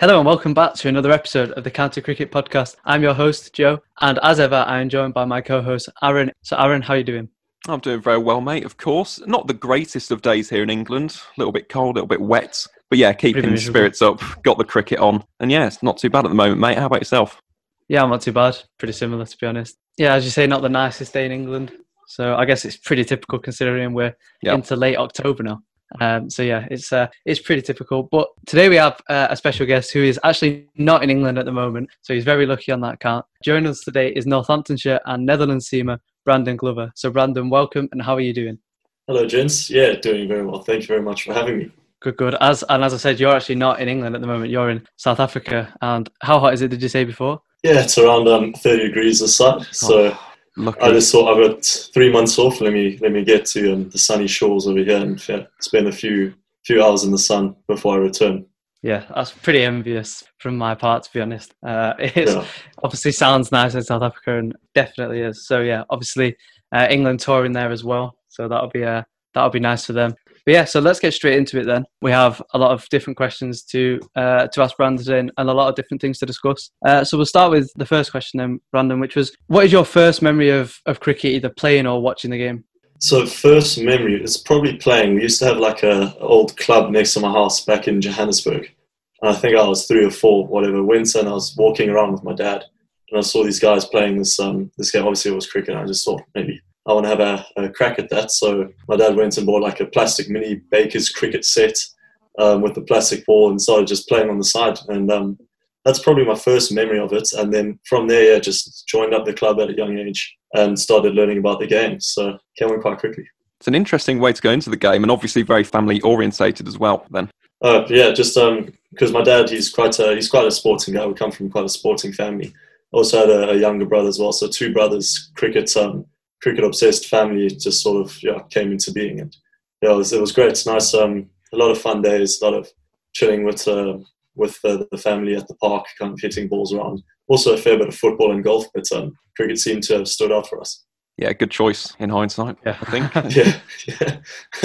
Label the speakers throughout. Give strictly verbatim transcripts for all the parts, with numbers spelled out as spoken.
Speaker 1: Hello and welcome back to another episode of the County Cricket Podcast. I'm your host, Joe, and as ever, I am joined by my co-host, Aaron. So Aaron, how are you doing?
Speaker 2: I'm doing very well, mate, of course. Not the greatest of days here in England. A little bit cold, a little bit wet. But yeah, keeping the spirits up, got the cricket on. And yeah, it's not too bad at the moment, mate. How about yourself?
Speaker 1: Yeah, I'm not too bad. Pretty similar, to be honest. Yeah, as you say, not the nicest day in England. So I guess it's pretty typical considering we're yep. into late October now. Um, so yeah, it's uh, it's pretty typical. But today we have uh, a special guest who is actually not in England at the moment, so he's very lucky on that count. Joining us today is Northamptonshire and Netherlands seamer Brandon Glover. So Brandon, welcome, and how are you doing?
Speaker 3: Hello, gents. Yeah, doing very well. Thank you very much for having me.
Speaker 1: Good, good. As and as I said, you're actually not in England at the moment. You're in South Africa. And how hot is it? Did you say before?
Speaker 3: Yeah, it's around um, thirty degrees this side. So. Oh. Lucky. I just thought I've got three months off. Let me let me get to um, the sunny shores over here and yeah, spend a few few hours in the sun before I return.
Speaker 1: Yeah, that's pretty envious from my part, to be honest. Uh, it yeah. obviously sounds nice in South Africa and definitely is. So yeah, obviously uh, England touring there as well. So that'll be uh, that'll be nice for them. But yeah, so let's get straight into it then. We have a lot of different questions to uh, to ask Brandon and a lot of different things to discuss. Uh, so we'll start with the first question then, Brandon, which was, what is your first memory of, of cricket, either playing or watching the game?
Speaker 3: So first memory is probably playing. We used to have like a old club next to my house back in Johannesburg. And I think I was three or four, whatever, went and I was walking around with my dad. And I saw these guys playing this um, this game. Obviously it was cricket. And I just thought maybe I want to have a, a crack at that. So my dad went and bought like a plastic mini Baker's cricket set um, with the plastic ball and started just playing on the side. And um, that's probably my first memory of it. And then from there, yeah, just joined up the club at a young age and started learning about the game. So came on quite quickly.
Speaker 2: It's an interesting way to go into the game and obviously very family orientated as well then.
Speaker 3: Uh, yeah, just because um, my dad, he's quite a, he's quite a sporting guy. We come from quite a sporting family. Also had a, a younger brother as well. So two brothers, cricket um, cricket obsessed family just sort of yeah came into being, and yeah it was, it was great. It's nice, um a lot of fun days, a lot of chilling with uh, with uh, the family at the park, kind of hitting balls around. Also a fair bit of football and golf, but um cricket seemed to have stood out for us.
Speaker 2: Yeah, good choice in hindsight, yeah, I think.
Speaker 3: yeah, yeah.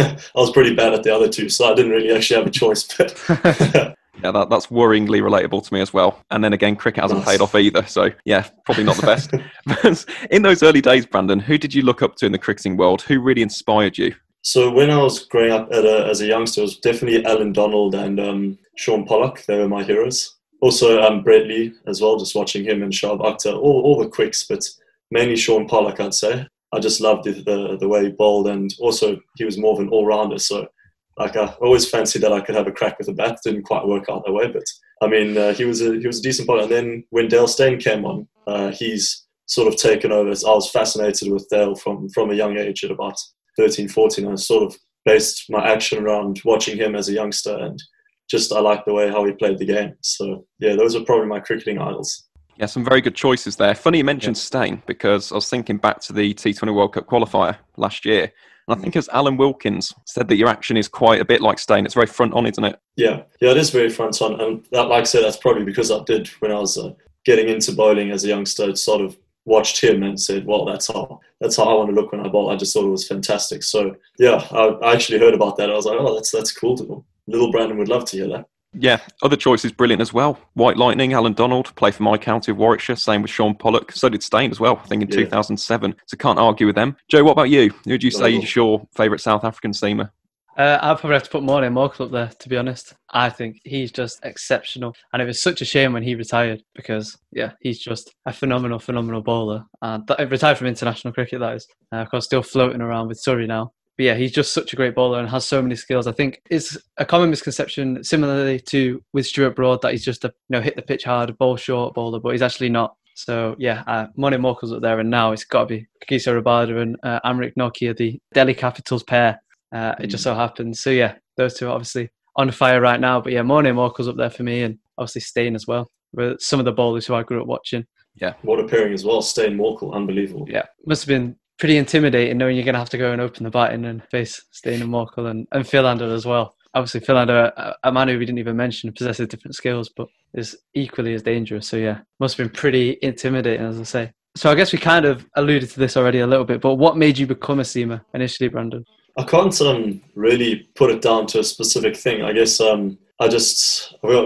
Speaker 3: I was pretty bad at the other two, so I didn't really actually have a choice, but
Speaker 2: yeah, that, that's worryingly relatable to me as well. And then again, cricket hasn't nice. paid off either. So yeah, probably not the best. But in those early days, Brandon, who did you look up to in the cricketing world? Who really inspired you?
Speaker 3: So when I was growing up at a, as a youngster, it was definitely Alan Donald and um, Sean Pollock. They were my heroes. Also um, Brett Lee as well, just watching him and Shoaib Akhtar, all, all the quicks, but mainly Sean Pollock, I'd say. I just loved the, the, the way he bowled, and also he was more of an all-rounder. So Like I always fancied that I could have a crack with a bat. Didn't quite work out that way, but I mean, uh, he was a he was a decent bowler. And then when Dale Steyn came on, uh, he's sort of taken over. I was fascinated with Dale from from a young age at about thirteen, fourteen. I sort of based my action around watching him as a youngster, and just I liked the way how he played the game. So yeah, those are probably my cricketing idols.
Speaker 2: Yeah, some very good choices there. Funny you mentioned yeah. Steyn, because I was thinking back to the T twenty World Cup qualifier last year. And I think as Alan Wilkins said that your action is quite a bit like Steyn. It's very front on, isn't it?
Speaker 3: Yeah, yeah, it is very front on. And that, like I said, that's probably because I did when I was uh, getting into bowling as a youngster, sort of watched him and said, well, that's how that's how I want to look when I bowl. I just thought it was fantastic. So yeah, I, I actually heard about that. I was like, oh, that's that's cool. Little Brandon would love to hear that.
Speaker 2: Yeah, other choices brilliant as well. White Lightning, Alan Donald, played for my county of Warwickshire, same with Sean Pollock. So did Steyn as well, I think in yeah. two thousand seven. So can't argue with them. Joe, what about you? Who would you say is your favourite South African seamer?
Speaker 1: Uh, I'd probably have to put Morné Morkel up there, to be honest. I think he's just exceptional. And it was such a shame when he retired because, yeah, he's just a phenomenal, phenomenal bowler. And th- retired from international cricket, that is. Uh, of course, still floating around with Surrey now. But yeah, he's just such a great bowler and has so many skills. I think it's a common misconception, similarly to with Stuart Broad, that he's just a you know hit the pitch hard, bowl short bowler, but he's actually not. So yeah, uh, Morné Morkel's up there, and now it's got to be Kagiso Rabada and uh, Amrit Nokia, the Delhi Capitals pair. Uh, it just so happens. So yeah, those two are obviously on fire right now. But yeah, Morné Morkel's up there for me, and obviously Steyn as well. With some of the bowlers who I grew up watching.
Speaker 3: Yeah, what a pairing as well. Steyn Morkel, unbelievable.
Speaker 1: Yeah, must have been pretty intimidating knowing you're going to have to go and open the batting and face Steyn and Morkel and, and Philander as well. Obviously, Philander, a, a man who we didn't even mention, possesses different skills, but is equally as dangerous. So yeah, must have been pretty intimidating, as I say. So I guess we kind of alluded to this already a little bit, but what made you become a seamer initially, Brandon?
Speaker 3: I can't um, really put it down to a specific thing. I guess um, I just I got a bit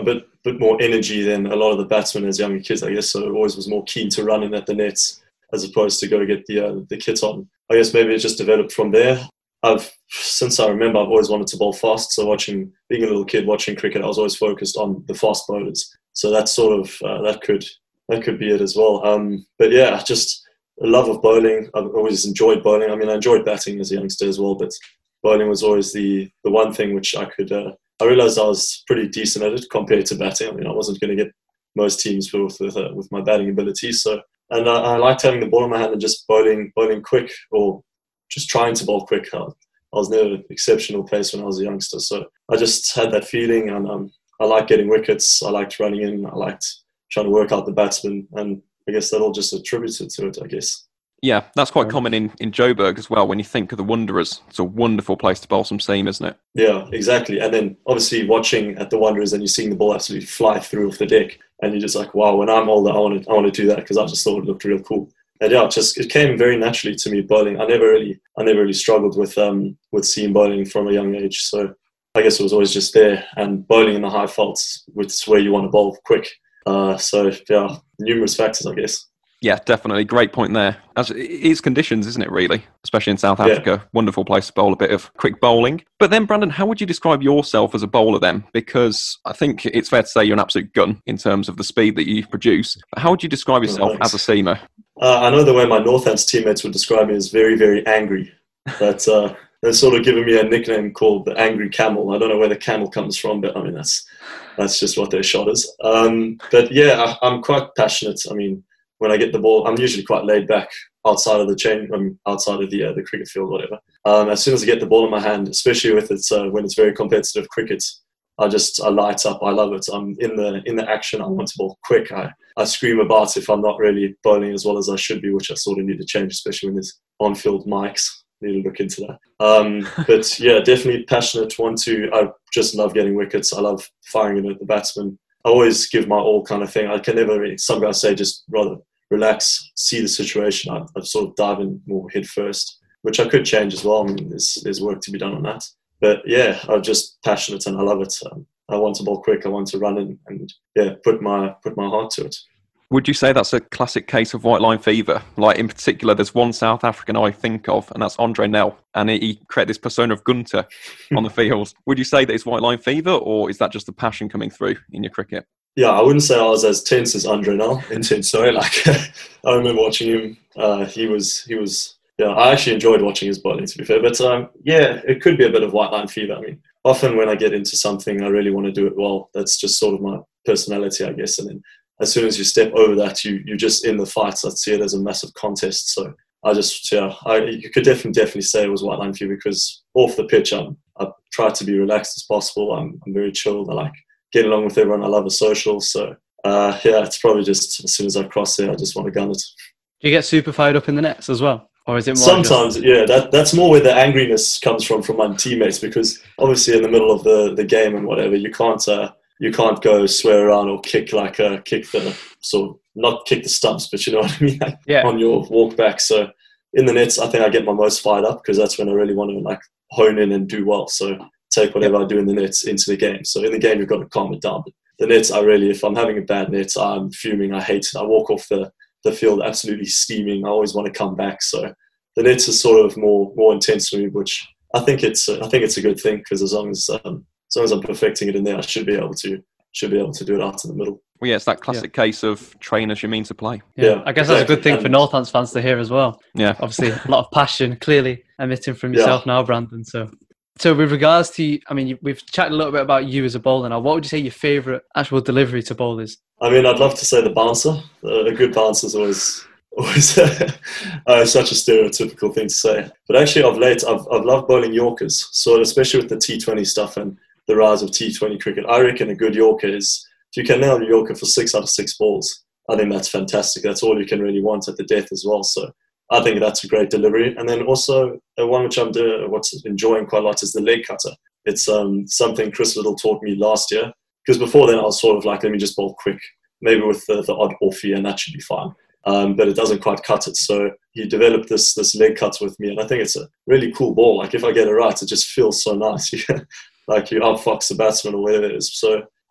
Speaker 3: bit more energy than a lot of the batsmen as younger kids, I guess. So always was more keen to run in at the nets as opposed to go get the uh, the kit on. I guess maybe it just developed from there. I've since I remember, I've always wanted to bowl fast. So watching, being a little kid watching cricket, I was always focused on the fast bowlers. So that sort of uh, that could that could be it as well. Um, but yeah, just a love of bowling. I've always enjoyed bowling. I mean, I enjoyed batting as a youngster as well, but bowling was always the the one thing which I could. Uh, I realised I was pretty decent at it compared to batting. I mean, I wasn't going to get most teams with with, uh, with my batting ability. So, and I, I liked having the ball in my hand and just bowling bowling quick, or just trying to bowl quick. I, I was never an exceptional pace when I was a youngster. So I just had that feeling, and um, I liked getting wickets. I liked running in. I liked trying to work out the batsman, and I guess that all just attributed to it, I guess.
Speaker 2: Yeah, that's quite common in, in Joburg as well. When you think of the Wanderers, it's a wonderful place to bowl some seam, isn't it?
Speaker 3: Yeah, exactly. And then obviously watching at the Wanderers and you're seeing the ball absolutely fly through off the deck, and you're just like, wow, when I'm older, I want to, I want to do that because I just thought it looked real cool. And yeah, it just it came very naturally to me bowling. I never really, I never really struggled with um with seam bowling from a young age. So I guess it was always just there, and bowling in the high faults, which is where you want to bowl quick. Uh, so yeah, numerous factors, I guess.
Speaker 2: Yeah, definitely. Great point there. As it's conditions, isn't it, really? Especially in South Africa. Yeah. Wonderful place to bowl a bit of quick bowling. But then, Brandon, how would you describe yourself as a bowler then? Because I think it's fair to say you're an absolute gun in terms of the speed that you produce. But how would you describe yourself oh, as a seamer?
Speaker 3: Uh, I know the way my Northants teammates would describe me is very, very angry. But uh, they've sort of given me a nickname called the Angry Camel. I don't know where the camel comes from, but I mean, that's that's just what their shot is. Um, but yeah, I, I'm quite passionate. I mean, when I get the ball, I'm usually quite laid back outside of the chain, I mean, outside of the uh, the cricket field, whatever. Um, as soon as I get the ball in my hand, especially with it uh, when it's very competitive cricket, I just I light up. I love it. I'm in the in the action. I want to bowl quick. I, I scream about if I'm not really bowling as well as I should be, which I sort of need to change, especially when there's on-field mics. Need to look into that. Um, but yeah, definitely passionate. Want to. I just love getting wickets. I love firing in at the batsman. I always give my all, kind of thing. I can never really, some guys say just rather relax, see the situation. I, I sort of dive in more head first, which I could change as well. I mean, there's, there's work to be done on that. But yeah, I'm just passionate and I love it. Um, I want to bowl quick. I want to run in and yeah, put my put my heart to it.
Speaker 2: Would you say that's a classic case of white line fever? Like in particular, there's one South African I think of, and that's Andre Nel, and he created this persona of Gunter on the field. Would you say that it's white line fever, or is that just the passion coming through in your cricket?
Speaker 3: Yeah, I wouldn't say I was as tense as Andre Nel. Intense, sorry. Like I remember watching him. Uh, he was, he was. Yeah, I actually enjoyed watching his bowling, to be fair. But um, yeah, it could be a bit of white line fever. I mean, often when I get into something, I really want to do it well. That's just sort of my personality, I guess. And then as soon as you step over that, you you're just in the fights. I see it as a massive contest. So I just, yeah, I you could definitely definitely say it was white line fever because off the pitch, I'm, I try to be relaxed as possible. I'm I'm very chilled. I like getting along with everyone. I love a social. So uh, yeah, it's probably just as soon as I cross there, I just want to gun it.
Speaker 1: Do you get super fired up in the nets as well? Or is it more
Speaker 3: sometimes,
Speaker 1: just...
Speaker 3: yeah, that that's more where the angriness comes from from my teammates because obviously in the middle of the, the game and whatever, you can't uh, you can't go swear around or kick like uh, kick the sort of not kick the stumps, but you know what I mean, like
Speaker 1: yeah.
Speaker 3: on your walk back. So in the nets, I think I get my most fired up because that's when I really want to like hone in and do well. So take whatever yeah. I do in the nets into the game. So in the game, you've got to calm it down. But the nets, I really, if I'm having a bad net, I'm fuming. I hate it. I walk off the the field absolutely steaming. I always want to come back. So the nets is sort of more more intense for me, which I think it's I think it's a good thing because as long as um, as long as I'm perfecting it in there, I should be able to should be able to do it out in the middle.
Speaker 2: Well, yeah, it's that classic yeah. case of train as you mean to play.
Speaker 1: Yeah,
Speaker 3: yeah
Speaker 1: I guess
Speaker 3: exactly.
Speaker 1: that's a good thing
Speaker 3: and,
Speaker 1: for Northants fans to hear as well.
Speaker 2: Yeah,
Speaker 1: obviously a lot of passion clearly emitting from yourself yeah. now, Brandon. So. So with regards to, I mean, we've chatted a little bit about you as a bowler now. What would you say your favourite actual delivery to bowl is?
Speaker 3: I mean, I'd love to say the bouncer. Uh, a good bouncer is always always uh, such a stereotypical thing to say. But actually, of late, I've I've loved bowling Yorkers. So especially with the T twenty stuff and the rise of T twenty cricket, I reckon a good Yorker is if you can nail a Yorker for six out of six balls. I think that's fantastic. That's all you can really want at the death as well. So. I think that's a great delivery. And then also uh, one which I'm doing, what's enjoying quite a lot is the leg cutter. It's um, something Chris Little taught me last year. Because before then I was sort of like, let me just bowl quick, maybe with the, the odd offie and that should be fine. Um, but it doesn't quite cut it. So he developed this this leg cutter with me. And I think it's a really cool ball. Like if I get it right, it just feels so nice. like you outfox the batsman or whatever it is. So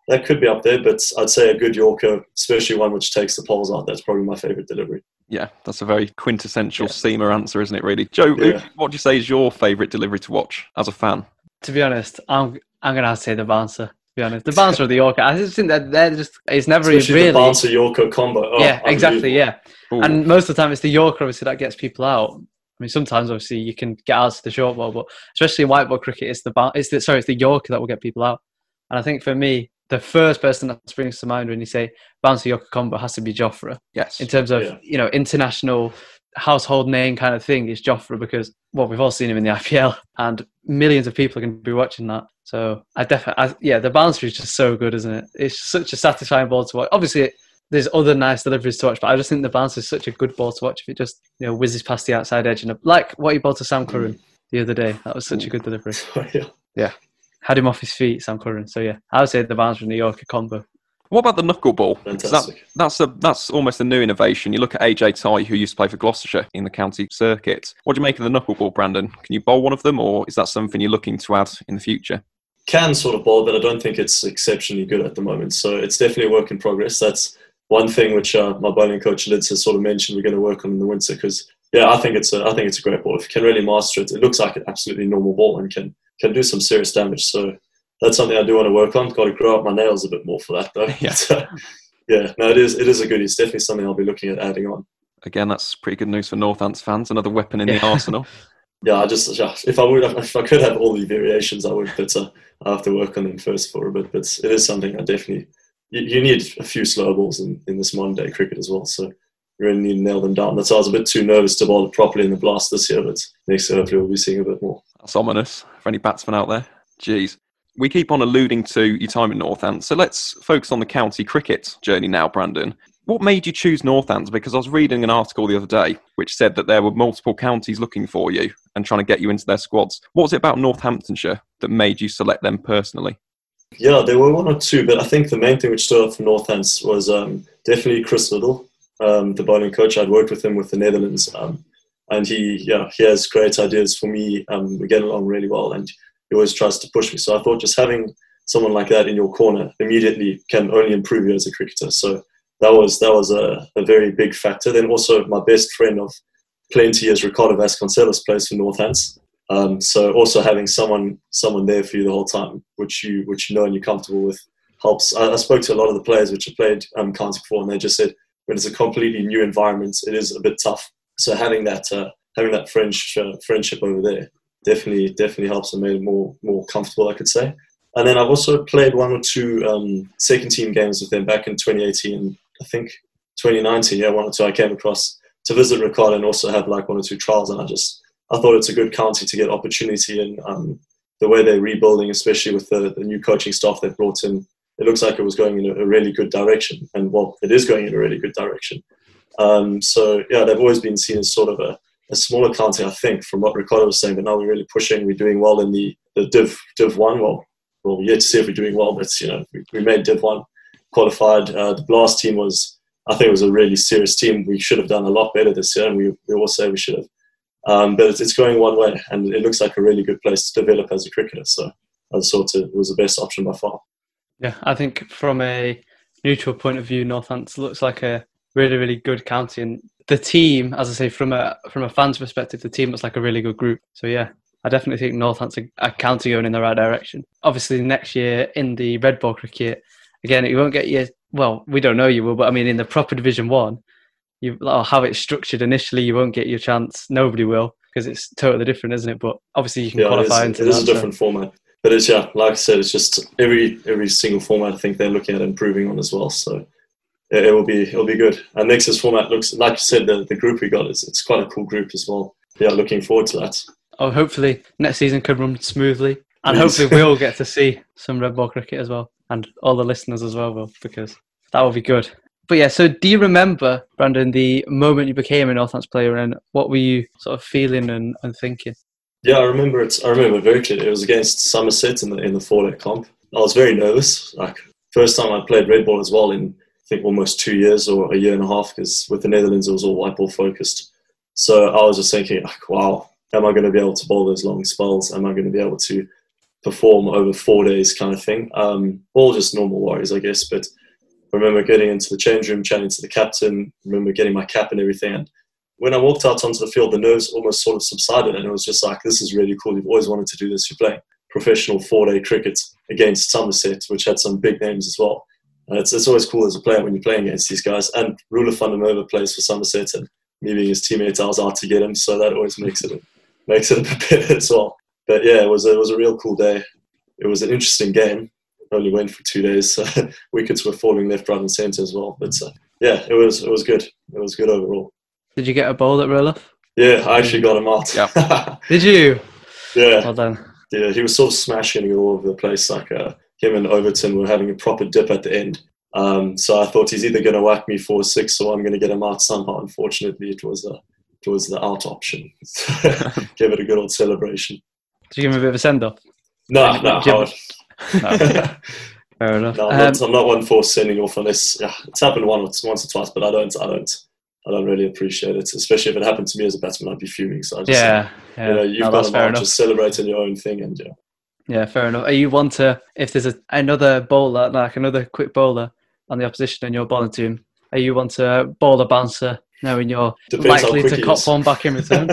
Speaker 3: that could be up there, but I'd say a good Yorker, especially one which takes the poles out, that's probably my favourite delivery.
Speaker 2: Yeah, that's a very quintessential yeah. seamer answer, isn't it, really? Joe, yeah. who, what do you say is your favourite delivery to watch as a fan?
Speaker 1: To be honest, I'm I'm going to have to say the bouncer. To be honest, the bouncer or the Yorker, I just think that they're just, it's never
Speaker 3: especially
Speaker 1: really...
Speaker 3: the bouncer Yorker combo. Oh,
Speaker 1: yeah, exactly, yeah.
Speaker 2: Ooh.
Speaker 1: And most of the time it's the Yorker, obviously, that gets people out. I mean, sometimes, obviously, you can get out to the short ball, but especially in white ball cricket, it's the, it's the sorry, it's the Yorker that will get people out. And I think for me, the first person that springs to mind when you say bouncer Yorker combo has to be Jofra.
Speaker 2: Yes.
Speaker 1: In terms of,
Speaker 3: yeah.
Speaker 1: you know, international household name kind of thing is Jofra, because, well, we've all seen him in the I P L and millions of people are going to be watching that. So I definitely, yeah, the bouncer is just so good, isn't it? It's such a satisfying ball to watch. Obviously, there's other nice deliveries to watch, but I just think the bouncer is such a good ball to watch if it just, you know, whizzes past the outside edge. And like what he bowled to Sam Curran the other day. That was such a good delivery.
Speaker 3: yeah.
Speaker 1: yeah. Had him off his feet, Sam Curran. So yeah, I would say the bouncer and the Yorker combo.
Speaker 2: What about the knuckleball?
Speaker 3: Fantastic.
Speaker 2: That, that's a that's almost a new innovation. You look at A J Tye, who used to play for Gloucestershire in the county circuit. What do you make of the knuckleball, Brandon? Can you bowl one of them, or is that something you're looking to add in the future?
Speaker 3: Can sort of bowl, but I don't think it's exceptionally good at the moment. So it's definitely a work in progress. That's one thing which uh, my bowling coach Lids has sort of mentioned we're going to work on in the winter, because yeah, I think it's a I think it's a great ball. If you can really master it, it looks like an absolutely normal ball and can can do some serious damage. So that's something I do want to work on. Got to grow up my nails a bit more for that, though.
Speaker 2: Yeah,
Speaker 3: but, uh, yeah. No, it is. It is a goodie. It's definitely something I'll be looking at adding on.
Speaker 2: Again, that's pretty good news for Northants fans. Another weapon in
Speaker 1: yeah.
Speaker 2: the arsenal.
Speaker 3: Yeah, I just yeah, if I would, if I could have all the variations, I would. But uh, I have to work on them first for a bit. But it is something I definitely. You, you need a few slow balls in, in this modern day cricket as well. So you really need to nail them down. That's why I was a bit too nervous to bowl it properly in the blast this year. But next year, hopefully, we'll be seeing a bit more.
Speaker 2: That's ominous for any batsmen out there. Jeez. We keep on alluding to your time in Northants, so let's focus on the county cricket journey now, Brandon. What made you choose Northants? Because I was reading an article the other day which said that there were multiple counties looking for you and trying to get you into their squads. What was it about Northamptonshire that made you select them personally?
Speaker 3: Yeah, there were one or two, but I think the main thing which stood out for Northants was um, definitely Chris Little, um, the bowling coach. I'd worked with him with the Netherlands, um, and he, yeah, he has great ideas for me. Um, we get along really well, and he always tries to push me. So I thought just having someone like that in your corner immediately can only improve you as a cricketer. So that was that was a, a very big factor. Then also my best friend of plenty years, Ricardo Vasconcelos, plays for Northants. Um, so also having someone someone there for you the whole time, which you which you know and you're comfortable with, helps. I, I spoke to a lot of the players which have played um, county before, and they just said when it's a completely new environment, it is a bit tough. So having that uh, having that French uh, friendship over there definitely definitely helps and made it more more comfortable, I could say. And then I've also played one or two um, second team games with them back in twenty eighteen, I think twenty nineteen. Yeah, one or two I came across to visit Ricardo and also have like one or two trials, and I just I thought it's a good county to get opportunity in. Um, the way they're rebuilding, especially with the, the new coaching staff they've brought in, it looks like it was going in a, a really good direction, and well, it is going in a really good direction. Um, so yeah, they've always been seen as sort of a a smaller county, I think, from what Ricardo was saying, but now we're really pushing. We're doing well in the, the Div Div One. Well, well, we're yet to see if we're doing well, but you know, we, we made Div One, qualified. Uh, the Blast team was, I think, it was a really serious team. We should have done a lot better this year, and we we all say we should have. Um, but it's, it's going one way, and it looks like a really good place to develop as a cricketer. So I thought it was the best option by far.
Speaker 1: Yeah, I think from a neutral point of view, Northants looks like a really, really good county, and the team, as I say, from a from a fan's perspective, the team looks like a really good group. So yeah, I definitely think Northants are a county going in the right direction. Obviously, next year in the red ball cricket, again, it won't get you. Well, we don't know you will, but I mean, in the proper Division One, you or how it's structured initially, you won't get your chance. Nobody will, because it's totally different, isn't it? But obviously, you can
Speaker 3: yeah,
Speaker 1: qualify
Speaker 3: it is,
Speaker 1: into
Speaker 3: it
Speaker 1: that.
Speaker 3: It is a different so. format, but it's yeah, like I said, it's just every every single format. I think they're looking at improving on as well. So. It will be it'll be good. And next year's format looks, like you said, the, the group we got is it's quite a cool group as well. Yeah, looking forward to that.
Speaker 1: Oh, hopefully next season could run smoothly, and
Speaker 3: Please.
Speaker 1: hopefully we'll get to see some red ball cricket as well, and all the listeners as well will, because that will be good. But yeah, so do you remember, Brandon, the moment you became a Northants player, and what were you sort of feeling and, and thinking?
Speaker 3: Yeah, I remember it. I remember it very clearly. It was against Somerset in the in the four-day comp. I was very nervous. Like first time I played red ball as well in, I think, almost two years or a year and a half, because with the Netherlands it was all white ball focused. So I was just thinking, like, wow, am I going to be able to bowl those long spells? Am I going to be able to perform over four days kind of thing. Um, all just normal Warriors, I guess. But I remember getting into the change room, chatting to the captain, remember getting my cap and everything. And when I walked out onto the field, the nerves almost sort of subsided. And it was just like, this is really cool. You've always wanted to do this. You're playing professional four-day cricket against Somerset, which had some big names as well. Uh, it's, it's always cool as a player when you're playing against these guys. And Rula van der Merwe plays for Somerset, and me being his teammate, I was out to get him. So that always makes it makes it a bit better as well. But yeah, it was, it was a real cool day. It was an interesting game. Only went for two days. So wickets were falling left, right, and centre as well. But uh, yeah, it was it was good. It was good overall.
Speaker 1: Did you get a bowl at Roloff?
Speaker 3: Yeah, I actually got him out.
Speaker 2: Yeah.
Speaker 1: Did you?
Speaker 3: Yeah.
Speaker 1: Well done.
Speaker 3: Yeah, he was sort of smashing it all over the place. Like uh, him and Overton were having a proper dip at the end. Um, so I thought he's either going to whack me for a six or I'm going to get him out somehow. Unfortunately, it was a it was the out option. Give it a good old celebration.
Speaker 1: Did you give him a bit of a send off?
Speaker 3: No, no,
Speaker 1: No. Fair enough.
Speaker 3: No, I'm,
Speaker 1: Um,
Speaker 3: not, I'm not one for sending off unless yeah, it's happened one or once or twice, but I don't, I don't, I don't really appreciate it. Especially if it happened to me as a batsman, I'd be fuming. So I just,
Speaker 1: yeah, yeah.
Speaker 3: you know, you've
Speaker 1: No,
Speaker 3: got
Speaker 1: that's
Speaker 3: to
Speaker 1: fair
Speaker 3: now
Speaker 1: enough.
Speaker 3: just celebrating your own thing, and yeah.
Speaker 1: Yeah, fair enough. Are you one to, if there's a, another bowler, like another quick bowler on the opposition and you're bowling to him, are you one to bowl a bouncer knowing you're
Speaker 3: Depends how
Speaker 1: likely
Speaker 3: quick
Speaker 1: to
Speaker 3: he
Speaker 1: cop
Speaker 3: is.
Speaker 1: one back in return?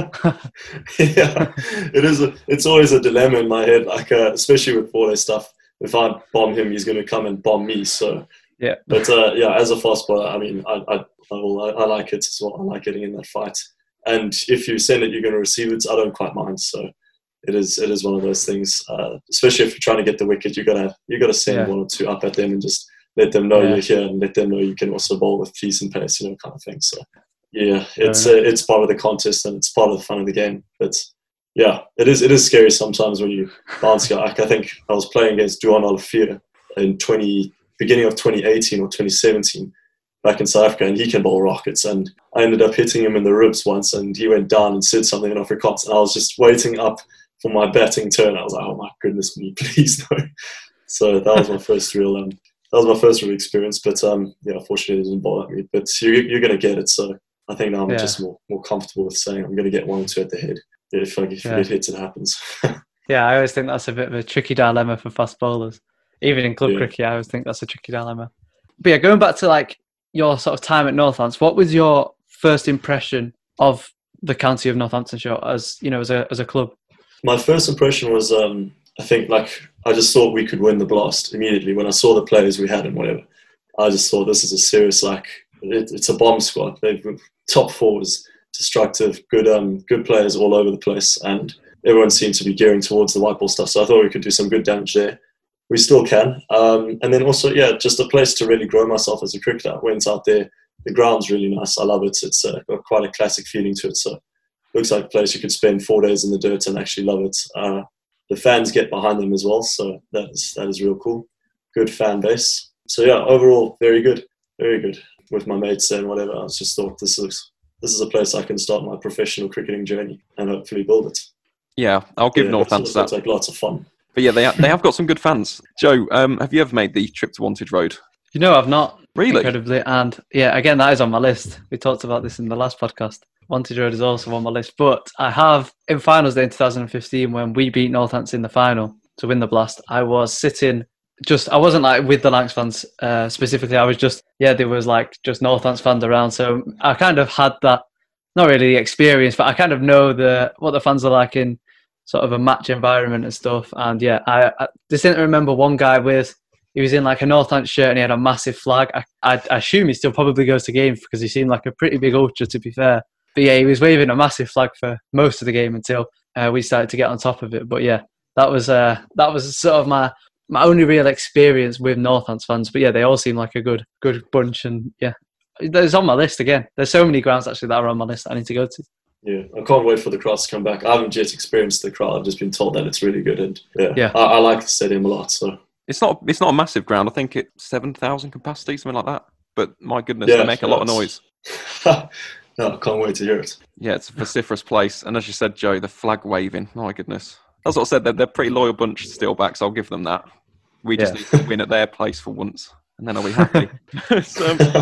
Speaker 3: Yeah, it is. A, it's always a dilemma in my head, like uh, especially with four-day stuff. If I bomb him, he's going to come and bomb me. So
Speaker 1: Yeah.
Speaker 3: But uh, yeah, as a fast bowler, I mean, I I, I, will, I I like it as well. I like getting in that fight. And if you send it, you're going to receive it. I don't quite mind. So it is it is one of those things. Uh, especially if you're trying to get the wicket, you gotta you gotta send
Speaker 1: Yeah.
Speaker 3: one or two up at them and just let them know
Speaker 1: Yeah.
Speaker 3: you're here and let them know you can also bowl with peace and pace, you know, kind of thing. So yeah, it's uh, it's part of the contest and it's part of the fun of the game. But yeah, it is it is scary sometimes when you bounce. Like I think I was playing against Duan Alfir in twenty beginning of twenty eighteen or twenty seventeen back in South Africa, and he can bowl rockets. And I ended up hitting him in the ribs once, and he went down and said something in Afrikaans, and I was just waiting up for my batting turn. I was like, oh my goodness me, please no. So that was my first real um, that was my first real experience. But um, yeah, unfortunately, it didn't bother me. But you, you're going to get it. So I think now I'm
Speaker 1: Yeah.
Speaker 3: just more more comfortable with saying I'm going to get one or two at the head. If I if
Speaker 1: Yeah.
Speaker 3: you get hits, it happens.
Speaker 1: Yeah, I always think that's a bit of a tricky dilemma for fast bowlers. Even in club
Speaker 3: Yeah.
Speaker 1: cricket, I always think that's a tricky dilemma. But yeah, going back to like your sort of time at Northants, what was your first impression of the county of Northamptonshire as you know as a as a club?
Speaker 3: My first impression was, um, I think, like, I just thought we could win the Blast immediately when I saw the players we had and whatever. I just thought this is a serious, like, it, it's a bomb squad. They've top forwards, destructive, good, um, good players all over the place, and everyone seemed to be gearing towards the white ball stuff. So I thought we could do some good damage there. We still can, um, and then also, yeah, just a place to really grow myself as a cricketer. I went out there. The ground's really nice. I love it. It's uh, got quite a classic feeling to it. So looks like a place you could spend four days in the dirt and actually love it. Uh, the fans get behind them as well, so that is that is real cool. Good fan base. So yeah, overall, very good, very good. With my mates and whatever, I just thought this looks this is a place I can start my professional cricketing journey and hopefully build it.
Speaker 2: Yeah, I'll give
Speaker 3: Yeah,
Speaker 2: Northants
Speaker 3: it
Speaker 2: that.
Speaker 3: looks like lots of fun.
Speaker 2: But yeah, they ha- they have got some good fans. Joe, um, have you ever made the trip to Wantage Road?
Speaker 1: You know, I've not
Speaker 2: Really?
Speaker 1: incredibly, and yeah, again, that is on my list. We talked about this in the last podcast. Wantage Road is also on my list, but I have in finals day in two thousand fifteen when we beat Northants in the final to win the Blast. I was sitting just, I wasn't like with the Lancs fans uh, specifically. I was just, yeah, there was like just Northants fans around, so I kind of had that, not really the experience, but I kind of know the what the fans are like in sort of a match environment and stuff. And yeah, I, I distinctly remember one guy with. He was in like a Northants shirt and he had a massive flag. I, I, I assume he still probably goes to games because he seemed like a pretty big ultra, to be fair. But yeah, he was waving a massive flag for most of the game until uh, we started to get on top of it. But yeah, that was uh, that was sort of my, my only real experience with Northants fans. But yeah, they all seem like a good good bunch. And yeah, it's on my list again. There's so many grounds actually that are on my list I need to go to.
Speaker 3: Yeah, I can't wait for the crowds to come back. I haven't yet experienced the crowd. I've just been told that it's really good, and yeah,
Speaker 1: Yeah.
Speaker 3: I, I like the stadium a lot. So.
Speaker 2: It's not it's not a massive ground. I think it's seven thousand capacity, something like that. But my goodness,
Speaker 3: Yeah,
Speaker 2: they make a lot of
Speaker 3: that's-
Speaker 2: noise.
Speaker 3: No, I can't wait to hear it.
Speaker 2: Yeah, it's a vociferous place. And as you said, Joe, the flag waving. My goodness. That's what I said. They're, they're a pretty loyal bunch still back, so I'll give them that. We just
Speaker 1: Yeah.
Speaker 2: need to win at their place for once, and then I'll be happy. So, um,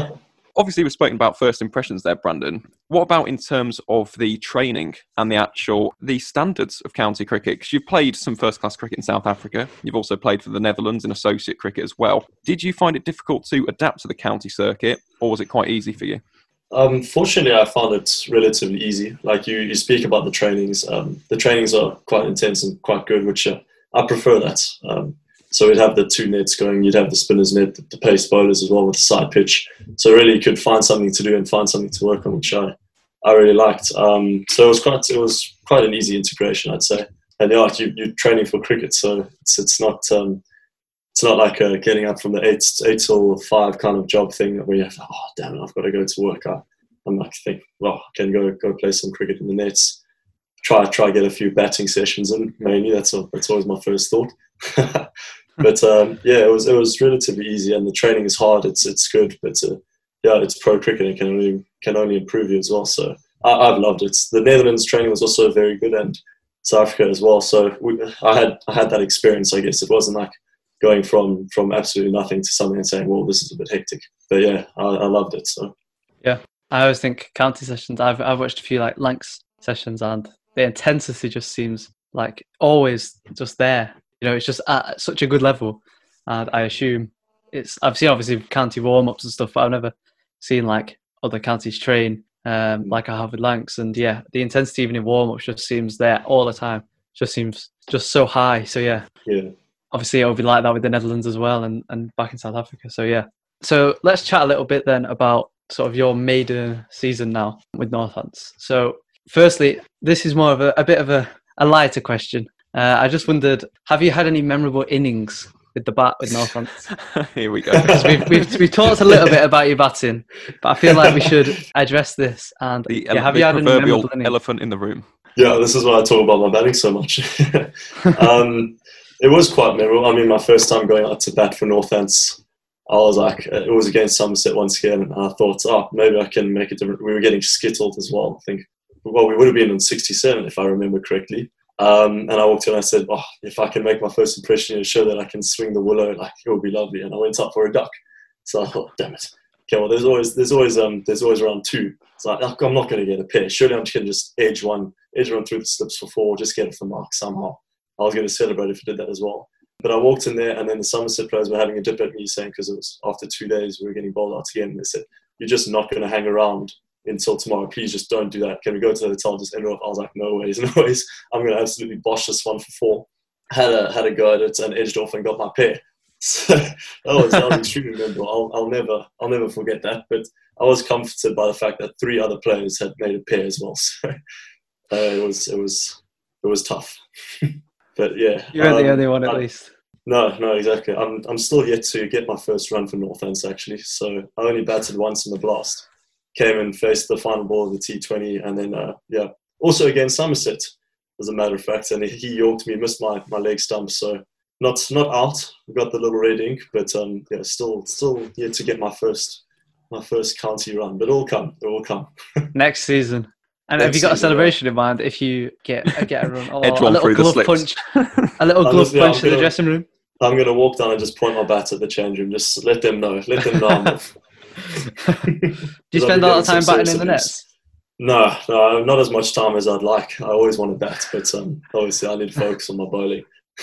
Speaker 2: Obviously, we've spoken about first impressions there, Brandon. What about in terms of the training and the actual, the standards of county cricket? Because you've played some first-class cricket in South Africa. You've also played for the Netherlands in associate cricket as well. Did you find it difficult to adapt to the county circuit, or was it quite easy for you?
Speaker 3: Um, fortunately, I found it relatively easy. Like you, you speak about the trainings. Um, the trainings are quite intense and quite good, which uh, I prefer that. Um, so we'd have the two nets going. You'd have the spinners net, the pace bowlers as well with the side pitch. So really, you could find something to do and find something to work on, which I, I really liked. Um, so it was quite it was quite an easy integration, I'd say. And yeah, like you, you're training for cricket, so it's it's not. Um, It's not like uh, getting up from the eight, eight till five kind of job thing where you have to, oh, damn it, I've got to go to work. I, I'm like, think, well, I can go go play some cricket in the nets, try try get a few batting sessions in, mainly. That's a, that's always my first thought. But um, yeah, it was it was relatively easy, and the training is hard. It's it's good, but uh, yeah, it's pro cricket and can only can only improve you as well. So I, I've loved it. The Netherlands training was also very good, and South Africa as well. So we, I had I had that experience. I guess it wasn't like going from, from absolutely nothing to something and saying, well, this is a bit hectic. But yeah, I, I loved it. So
Speaker 1: yeah, I always think county sessions, I've I've watched a few like Lancs sessions, and the intensity just seems like always just there. You know, it's just at such a good level. And I assume it's, I've seen obviously county warm-ups and stuff, but I've never seen like other counties train um, like I have with Lancs. And yeah, the intensity even in warm-ups just seems there all the time. Just seems just so high. So yeah.
Speaker 3: Yeah.
Speaker 1: Obviously, it'll be like that with the Netherlands as well, and, and back in South Africa. So, yeah. So, let's chat a little bit then about sort of your maiden season now with Northants. So, firstly, this is more of a, a bit of a, a lighter question. Uh, I just wondered, have you had any memorable innings with the bat with Northants?
Speaker 2: Here we go.
Speaker 1: Because we've, we've, we've talked a little bit about your batting, but I feel like we should address this. And
Speaker 2: the
Speaker 1: yeah,
Speaker 2: ele-
Speaker 1: have
Speaker 2: the
Speaker 1: you had any memorable innings?
Speaker 2: Elephant in the room.
Speaker 3: Yeah, this is why I talk about my batting so much. um, It was quite memorable. I mean, my first time going out to bat for Northants, I was like, it was against Somerset once again, and I thought, oh, maybe I can make a difference. We were getting skittled as well. I think, well, we would have been on sixty-seven if I remember correctly. Um, and I walked in and I said, oh, if I can make my first impression and show that I can swing the willow, like it would be lovely. And I went up for a duck. So I thought, damn it. Okay, well, there's always there's always um there's always round two. It's like, I'm not going to get a pair. Surely I'm just going to just edge one, edge one through the slips for four, just get it for mark somehow. I was going to celebrate if I did that as well. But I walked in there, and then the Somerset players were having a dip at me, saying, because it was after two days, we were getting bowled out again. And they said, you're just not going to hang around until tomorrow. Please just don't do that. Can we go to the hotel, just end it off? I was like, no ways, no ways. I'm going to absolutely bosh this one for four. Had a, had a go at it and edged off and got my pair. So that was, that was extremely memorable. I'll, I'll never I'll never forget that. But I was comforted by the fact that three other players had made a pair as well. So uh, it was it was it was tough. But yeah,
Speaker 1: You weren't
Speaker 3: um,
Speaker 1: the only one, at
Speaker 3: I,
Speaker 1: least.
Speaker 3: No, no, exactly. I'm I'm still yet to get my first run for Northants, actually. So I only batted once in the Blast. Came and faced the final ball of the T twenty, and then uh, yeah, also against Somerset, as a matter of fact. And he yorked me, missed my, my leg stump, so not not out. Got the little red ink, but um, yeah, still still yet to get my first my first county run. But it will come. It will come.
Speaker 1: Next season. And
Speaker 3: Next
Speaker 1: have you got a
Speaker 3: season,
Speaker 1: celebration in mind if you get get a run or
Speaker 2: Edge
Speaker 1: a
Speaker 2: one
Speaker 1: little
Speaker 2: through the
Speaker 1: glove
Speaker 2: slips.
Speaker 1: punch, a little
Speaker 3: I'm
Speaker 1: glove
Speaker 3: just- yeah,
Speaker 1: punch
Speaker 3: I'm
Speaker 1: to the
Speaker 3: gonna-
Speaker 1: dressing room?
Speaker 3: I'm going to walk down and just point my bat at the change room. Just let them know. Let them know I'm off.
Speaker 1: Do you spend a lot of time batting in the nets?
Speaker 3: No, no, not as much time as I'd like. I always want to bat, but um, obviously I need to focus on my bowling.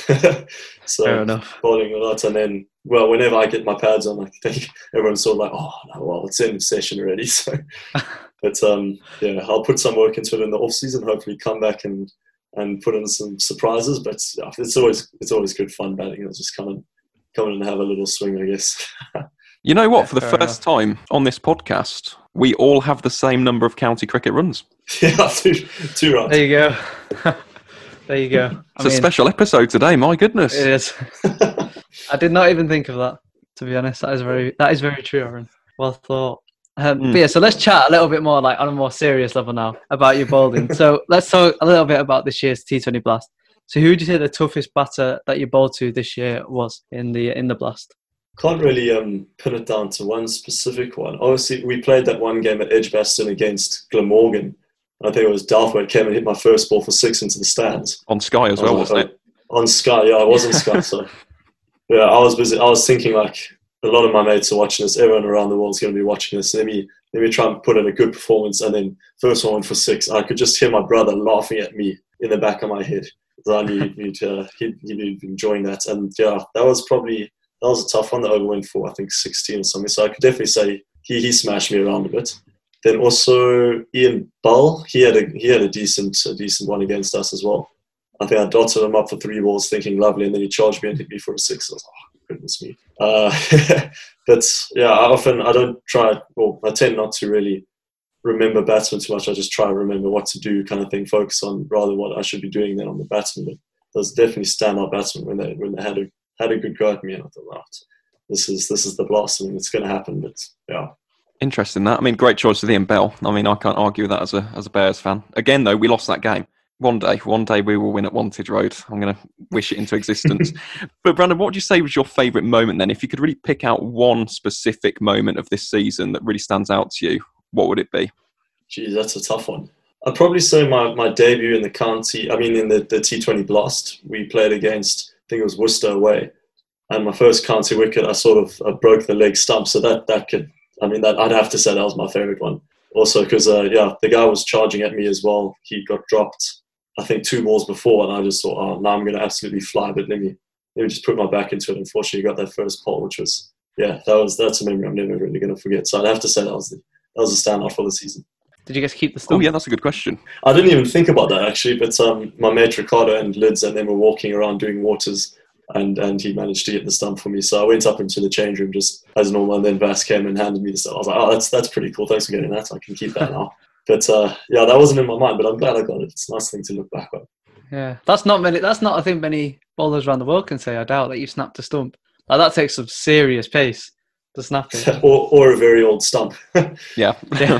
Speaker 3: So
Speaker 1: Fair enough.
Speaker 3: bowling a lot, and then well, whenever I get my pads on, I think everyone's sort of like, "Oh, no, well, it's in session already." So, but um, yeah, I'll put some work into it in the off season. Hopefully, come back and and put in some surprises. But yeah, it's always it's always good fun batting. I'll just come and come in and have a little swing, I guess.
Speaker 2: You know what? For the
Speaker 1: Fair
Speaker 2: first time on this podcast, we all have the same number of county cricket runs.
Speaker 3: Yeah, two, two runs.
Speaker 1: There you go. There you go. I
Speaker 2: It's a special episode today. My goodness.
Speaker 1: It is. I did not even think of that, to be honest. That is very that is very true, Aaron. Well thought. Um,
Speaker 2: Mm.
Speaker 1: But yeah, so let's chat a little bit more, like on a more serious level now, about your bowling. So let's talk a little bit about this year's T twenty Blast. So who would you say the toughest batter that you bowled to this year was in the in the Blast?
Speaker 3: Can't really um, pin it down to one specific one. Obviously, we played that one game at Edgbaston against Glamorgan. I think it was Dalford came and hit my first ball for six into the stands.
Speaker 2: On Sky as
Speaker 3: I
Speaker 2: well,
Speaker 3: was
Speaker 2: wasn't
Speaker 3: like,
Speaker 2: it?
Speaker 3: On Sky, yeah, I was on Sky. So yeah, I was busy. I was thinking like a lot of my mates are watching this. Everyone around the world is going to be watching this. Let me let me try and put in a good performance. And then first one went for six. I could just hear my brother laughing at me in the back of my head. So I knew he'd, uh, he'd, he'd be enjoying that. And yeah, that was probably that was a tough one. The over went for I think sixteen or something. So I could definitely say he he smashed me around a bit. Then also Ian Bull, he had a he had a decent a decent one against us as well. I think I dotted him up for three balls, thinking lovely, and then he charged me and hit me for a six. I was like, oh, goodness me. Uh, but yeah, I often I don't try. Well, I tend not to really remember batsmen too much. I just try to remember what to do, kind of thing. Focus on rather what I should be doing than on the batsman. But there's definitely stand-up batsmen when they when they had a had a good go at me, and I thought, oh, this is this is the blast. I mean, it's going to happen. But yeah.
Speaker 2: Interesting that. I mean, great choice with Ian Bell. I mean, I can't argue with that as a as a Bears fan. Again, though, we lost that game. One day, one day we will win at Wantage Road. I'm going to wish it into existence. But Brandon, what would you say was your favourite moment then? If you could really pick out one specific moment of this season that really stands out to you, what would it be?
Speaker 3: Geez, that's a tough one. I'd probably say my, my debut in the county, I mean in the, the T twenty Blast. We played against, I think it was Worcester away. And my first county wicket, I sort of I broke the leg stump. So that, that could... I mean, that I'd have to say that was my favourite one. Also, because, uh, yeah, the guy was charging at me as well. He got dropped, I think, two balls before, and I just thought, oh, now I'm going to absolutely fly, but let me let me just put my back into it. Unfortunately, got that first pole, which was, yeah, that was that's a memory I'm never really going to forget. So I'd have to say that was the, that was a standout for the season.
Speaker 1: Did you guys keep the stump?
Speaker 2: Oh, yeah, that's a good question.
Speaker 3: I didn't even think about that, actually, but um, my mate Ricardo and Lids and them were walking around doing waters, and and he managed to get the stump for me. So I went up into the change room just as normal, and then Vas came and handed me the stuff. I was like, oh, that's that's pretty cool. Thanks for getting that. I can keep that now. But uh, yeah, that wasn't in my mind, but I'm glad I got it. It's a nice thing to look back on.
Speaker 1: Yeah, that's not many. That's not, I think, many bowlers around the world can say. I doubt that you snapped a stump. Like, that takes some serious pace to snap it.
Speaker 3: or or a very old stump.
Speaker 2: Yeah.
Speaker 1: yeah.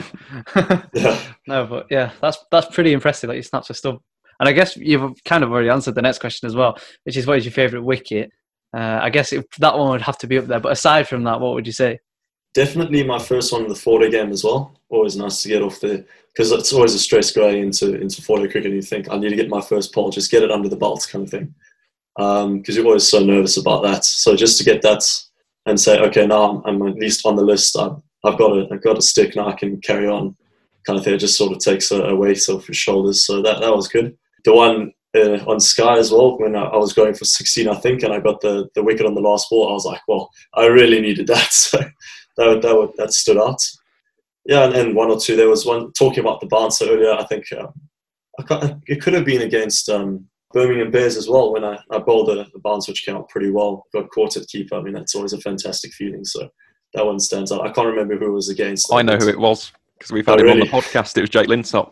Speaker 3: yeah.
Speaker 1: No, but yeah, that's that's pretty impressive that you snapped a stump. And I guess you've kind of already answered the next question as well, which is what is your favourite wicket? Uh, I guess it, that one would have to be up there. But aside from that, what would you say?
Speaker 3: Definitely my first one in the four-day game as well. Always nice to get off there, because it's always a stress going into into four-day cricket. And you think, I need to get my first pole, just get it under the belt kind of thing. Because um, you're always so nervous about that. So just to get that and say, okay, now I'm, I'm at least on the list. I've, I've got a I've got a stick now. I can carry on, kind of thing. It just sort of takes a, a weight off your shoulders. So that that was good. The one uh, on Sky as well, when I, I was going for sixteen, I think, and I got the, the wicket on the last ball, I was like, well, I really needed that. So that that would, that stood out. Yeah, and then one or two. There was one talking about the bouncer earlier. I think uh, I can't, it could have been against um, Birmingham Bears as well, when I, I bowled a, a bounce which came out pretty well. Got caught at keeper. I mean, that's always a fantastic feeling. So that one stands out. I can't remember who it was against.
Speaker 2: I know who it was, because we've had
Speaker 3: oh,
Speaker 2: him
Speaker 3: really?
Speaker 2: on the podcast. It was Jake Linsop.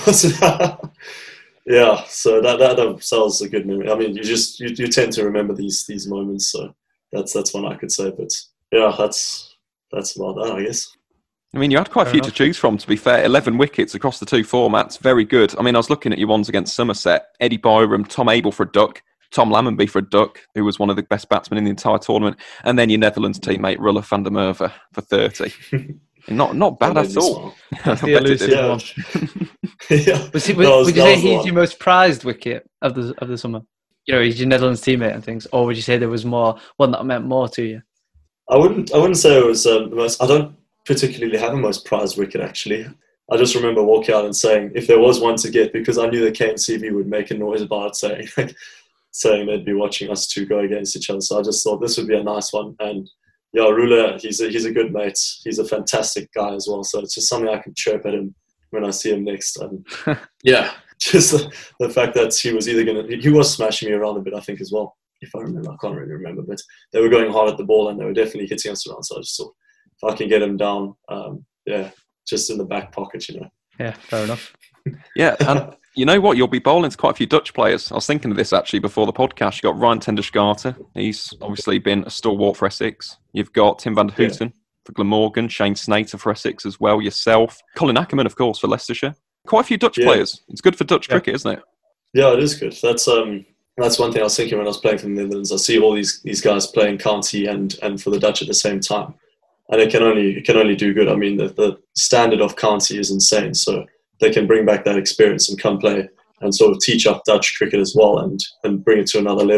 Speaker 3: Yeah, so that that themselves is a good memory. I mean, you just you, you tend to remember these these moments, so that's that's one I could say. But yeah, that's that's about that, I guess.
Speaker 2: I mean, you had quite a
Speaker 1: Fair
Speaker 2: few
Speaker 1: enough.
Speaker 2: to choose from, to be fair. eleven wickets across the two formats. Very good. I mean, I was looking at your ones against Somerset. Eddie Byram, Tom Abel for a duck, Tom Lammonby for a duck, who was one of the best batsmen in the entire tournament, and then your Netherlands teammate, Rulf van der Merwe, for thirty. Not not bad
Speaker 3: That
Speaker 2: at
Speaker 3: made me
Speaker 2: all.
Speaker 3: smile.
Speaker 1: That's
Speaker 2: I
Speaker 1: the
Speaker 2: bet it did.
Speaker 1: elusive
Speaker 3: Yeah.
Speaker 1: one.
Speaker 3: yeah.
Speaker 1: Was he,
Speaker 3: That
Speaker 1: would,
Speaker 3: was-
Speaker 1: would you
Speaker 3: that
Speaker 1: say
Speaker 3: was the
Speaker 1: he's
Speaker 3: one.
Speaker 1: your most prized wicket of the of the summer? You know, he's your Netherlands teammate and things, or would you say there was more one that meant more to you?
Speaker 3: I wouldn't I wouldn't say it was um, the most. I don't particularly have a most prized wicket, actually. I just remember walking out and saying, if there was one to get, because I knew the K N C V would make a noise about it, saying saying they'd be watching us two go against each other. So I just thought this would be a nice one. And yeah, Rula, he's a, he's a good mate. He's a fantastic guy as well. So it's just something I can chirp at him when I see him next. And yeah, just the, the fact that he was either going to, he was smashing me around a bit, I think, as well. If I remember, I can't really remember, but they were going hard at the ball and they were definitely hitting us around. So I just thought, if I can get him down, um, yeah, just in the back pocket, you know.
Speaker 1: Yeah, fair enough.
Speaker 2: Yeah, and you know what? You'll be bowling to quite a few Dutch players. I was thinking of this actually before the podcast. You've got Ryan Tenderskater. He's obviously been a stalwart for Essex. You've got Tim van der
Speaker 3: Yeah.
Speaker 2: Houten for Glamorgan, Shane Snater for Essex as well, yourself. Colin Ackerman, of course, for Leicestershire. Quite a few Dutch
Speaker 3: Yeah.
Speaker 2: players. It's good for Dutch
Speaker 1: Yeah.
Speaker 2: cricket, isn't it?
Speaker 3: Yeah, it is good. That's um, that's one thing I was thinking when I was playing for the Netherlands. I see all these these guys playing county and, and for the Dutch at the same time, and it can only it can only do good. I mean, the, the standard of county is insane, so they can bring back that experience and come play and sort of teach up Dutch cricket as well, and and bring it to another level.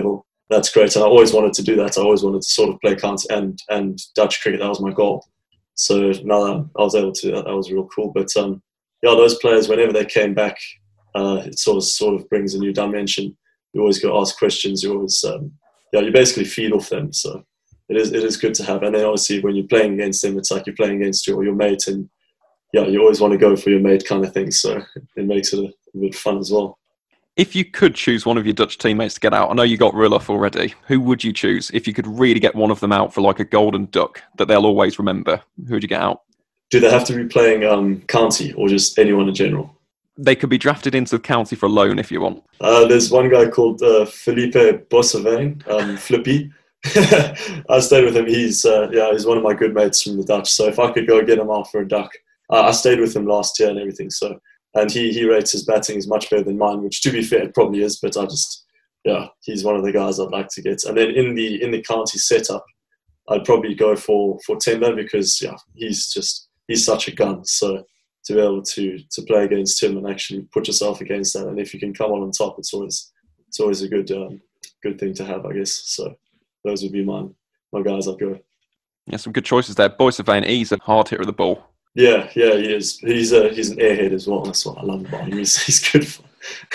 Speaker 3: that's great. And I always wanted to do that. I always wanted to sort of play county and, and Dutch cricket. That was my goal. So now that I was able to, that, that was real cool. But um, yeah, those players, whenever they came back, uh, it sort of, sort of brings a new dimension. You always go ask questions. You always, um, yeah, you basically feed off them. So it is it is good to have. And then obviously when you're playing against them, it's like you're playing against your, your mate. And yeah, you always want to go for your mate kind of thing. So it makes it a, a bit fun as well.
Speaker 2: If you could choose one of your Dutch teammates to get out, I know you got Rulloff already. Who would you choose if you could really get one of them out for like a golden duck that they'll always remember? Who would you get out?
Speaker 3: Do they have to be playing um, county or just anyone in general?
Speaker 2: They could be drafted into the county for a loan if you want.
Speaker 3: Uh, there's one guy called uh, Felipe Bosseveen, um, Flippy. I stayed with him. He's uh, yeah, he's one of my good mates from the Dutch. So if I could go get him out for a duck, uh, I stayed with him last year and everything. So. And he, he rates his batting is much better than mine, which to be fair, it probably is. But I just, yeah, he's one of the guys I'd like to get. And then in the in the county setup, I'd probably go for for Tendo because yeah, he's just he's such a gun. So to be able to to play against him and actually put yourself against that, and if you can come on on top, it's always it's always a good um, good thing to have, I guess. So those would be mine, my guys I'd go.
Speaker 2: Yeah, some good choices there. Boissavin, he's a hard hitter of the ball.
Speaker 3: Yeah, yeah, he is. He's a he's an airhead as well. That's what I love about him. He's he's good. For,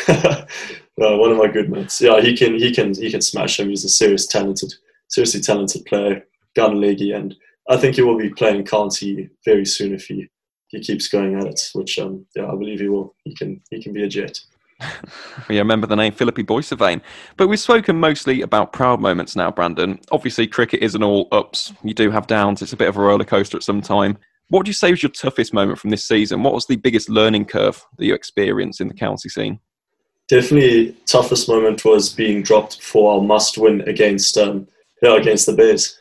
Speaker 3: no, one of my good mates. Yeah, he can he can he can smash him. He's a serious talented, seriously talented player, gun leggy, and I think he will be playing county very soon if he, he keeps going at it. Which um yeah, I believe he will. He can he can be a jet.
Speaker 2: Yeah, remember the name Philippe Boissavin. But we've spoken mostly about proud moments now, Brandon. Obviously, cricket isn't all ups. You do have downs. It's a bit of a roller coaster at some time. What would you say was your toughest moment from this season? What was the biggest learning curve that you experienced in the county scene?
Speaker 3: Definitely, toughest moment was being dropped for our must-win against um, yeah, against the Bears.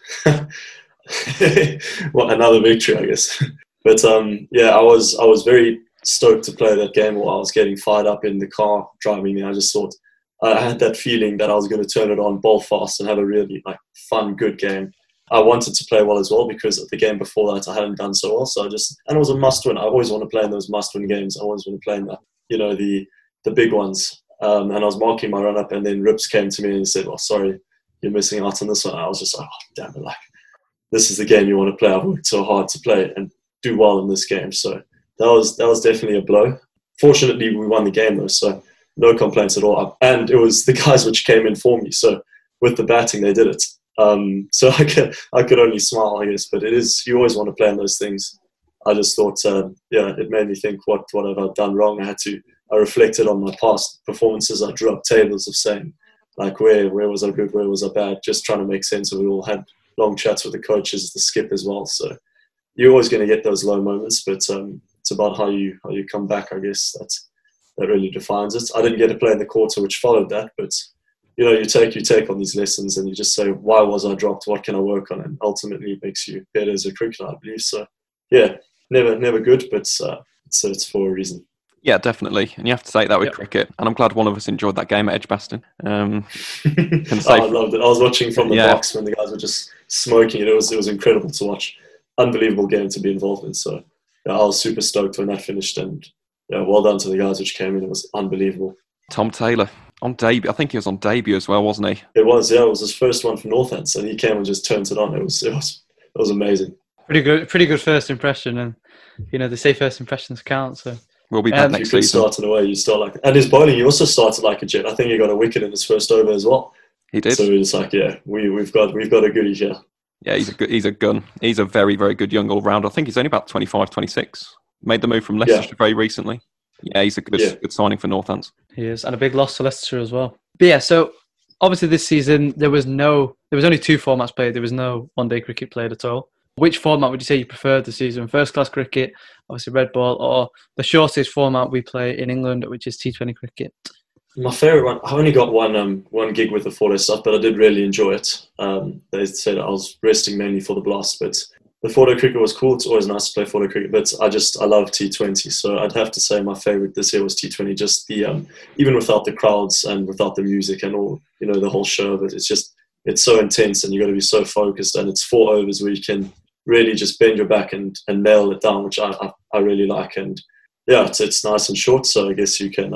Speaker 3: Well, another victory, I guess. But um, yeah, I was I was very stoked to play that game. While I was getting fired up in the car driving there, I just thought I had that feeling that I was going to turn it on, bowl fast, and have a really like fun, good game. I wanted to play well as well because the game before that I hadn't done so well. So I just, and it was a must-win. I always want to play in those must-win games. I always want to play in the, you know, the the big ones. Um, and I was marking my run-up, and then Rips came to me and he said, "Well, sorry, you're missing out on this one." And I was just like, "Oh, damn it! Like, this is the game you want to play. I've worked so hard to play and do well in this game." So that was that was definitely a blow. Fortunately, we won the game though, so no complaints at all. And it was the guys which came in for me. So with the batting, they did it. Um, so I could I could only smile, I guess. But it is, you always want to play in those things. I just thought, uh, yeah, it made me think, what what have I done wrong? I had to. I reflected on my past performances. I drew up tables of saying, like, where where was I good, where was I bad? Just trying to make sense of it all. Had long chats with the coaches, the skip as well. So you're always going to get those low moments, but um, it's about how you how you come back. I guess that's that really defines it. I didn't get to play in the quarter which followed that, but. You know, you take you take on these lessons and you just say, why was I dropped? What can I work on? And ultimately, it makes you better as a cricketer, I believe. So, yeah, never never good, but uh, it's it's for a reason.
Speaker 2: Yeah, definitely. And you have to take that with
Speaker 1: yep.
Speaker 2: cricket. And I'm glad one of us enjoyed that game at Edgbaston. Um,
Speaker 3: oh, I loved it. I was watching from the yeah. box when the guys were just smoking it. It was it was incredible to watch. Unbelievable game to be involved in. So, yeah, I was super stoked when that finished. And yeah, well done to the guys which came in. It was unbelievable.
Speaker 2: Tom Taylor. On debut, I think he was on debut as well, wasn't he?
Speaker 3: It was, yeah. It was his first one for Northants, and he came and just turned it on. It was, it was, it was amazing.
Speaker 1: Pretty good, pretty good first impression, and you know they say first impressions count. So
Speaker 2: we'll be back
Speaker 1: um,
Speaker 2: next
Speaker 3: you
Speaker 2: season.
Speaker 3: You started away, you start like, and his bowling, he also started like a jet. I think he got a wicket in his first over as well.
Speaker 2: He did.
Speaker 3: So it was like, yeah, we we've got we've got a goodie here.
Speaker 2: Yeah, he's a good, he's a gun. He's a very very good young all rounder. I think he's only about twenty-five, twenty-six. Made the move from Leicestershire yeah. very recently. Yeah, he's a good
Speaker 3: yeah.
Speaker 2: good signing for Northants.
Speaker 1: He is, and a big loss to Leicestershire as well. But yeah, so obviously this season there was no, there was only two formats played. There was no one-day cricket played at all. Which format would you say you preferred this season? First-class cricket, obviously red ball, or the shortest format we play in England, which is T twenty cricket?
Speaker 3: My favourite one, I only got one um, one gig with the four-day stuff, but I did really enjoy it. Um, they said I was resting mainly for the blast, but the four-day cricket was cool. It's always nice to play four-day cricket, but I just, I love T twenty. So I'd have to say my favourite this year was T twenty, just the, um, even without the crowds and without the music and all, you know, the whole show of it. It's just, it's so intense and you got to be so focused, and it's four overs where you can really just bend your back and, and nail it down, which I, I, I really like. And yeah, it's, it's nice and short. So I guess you can, um,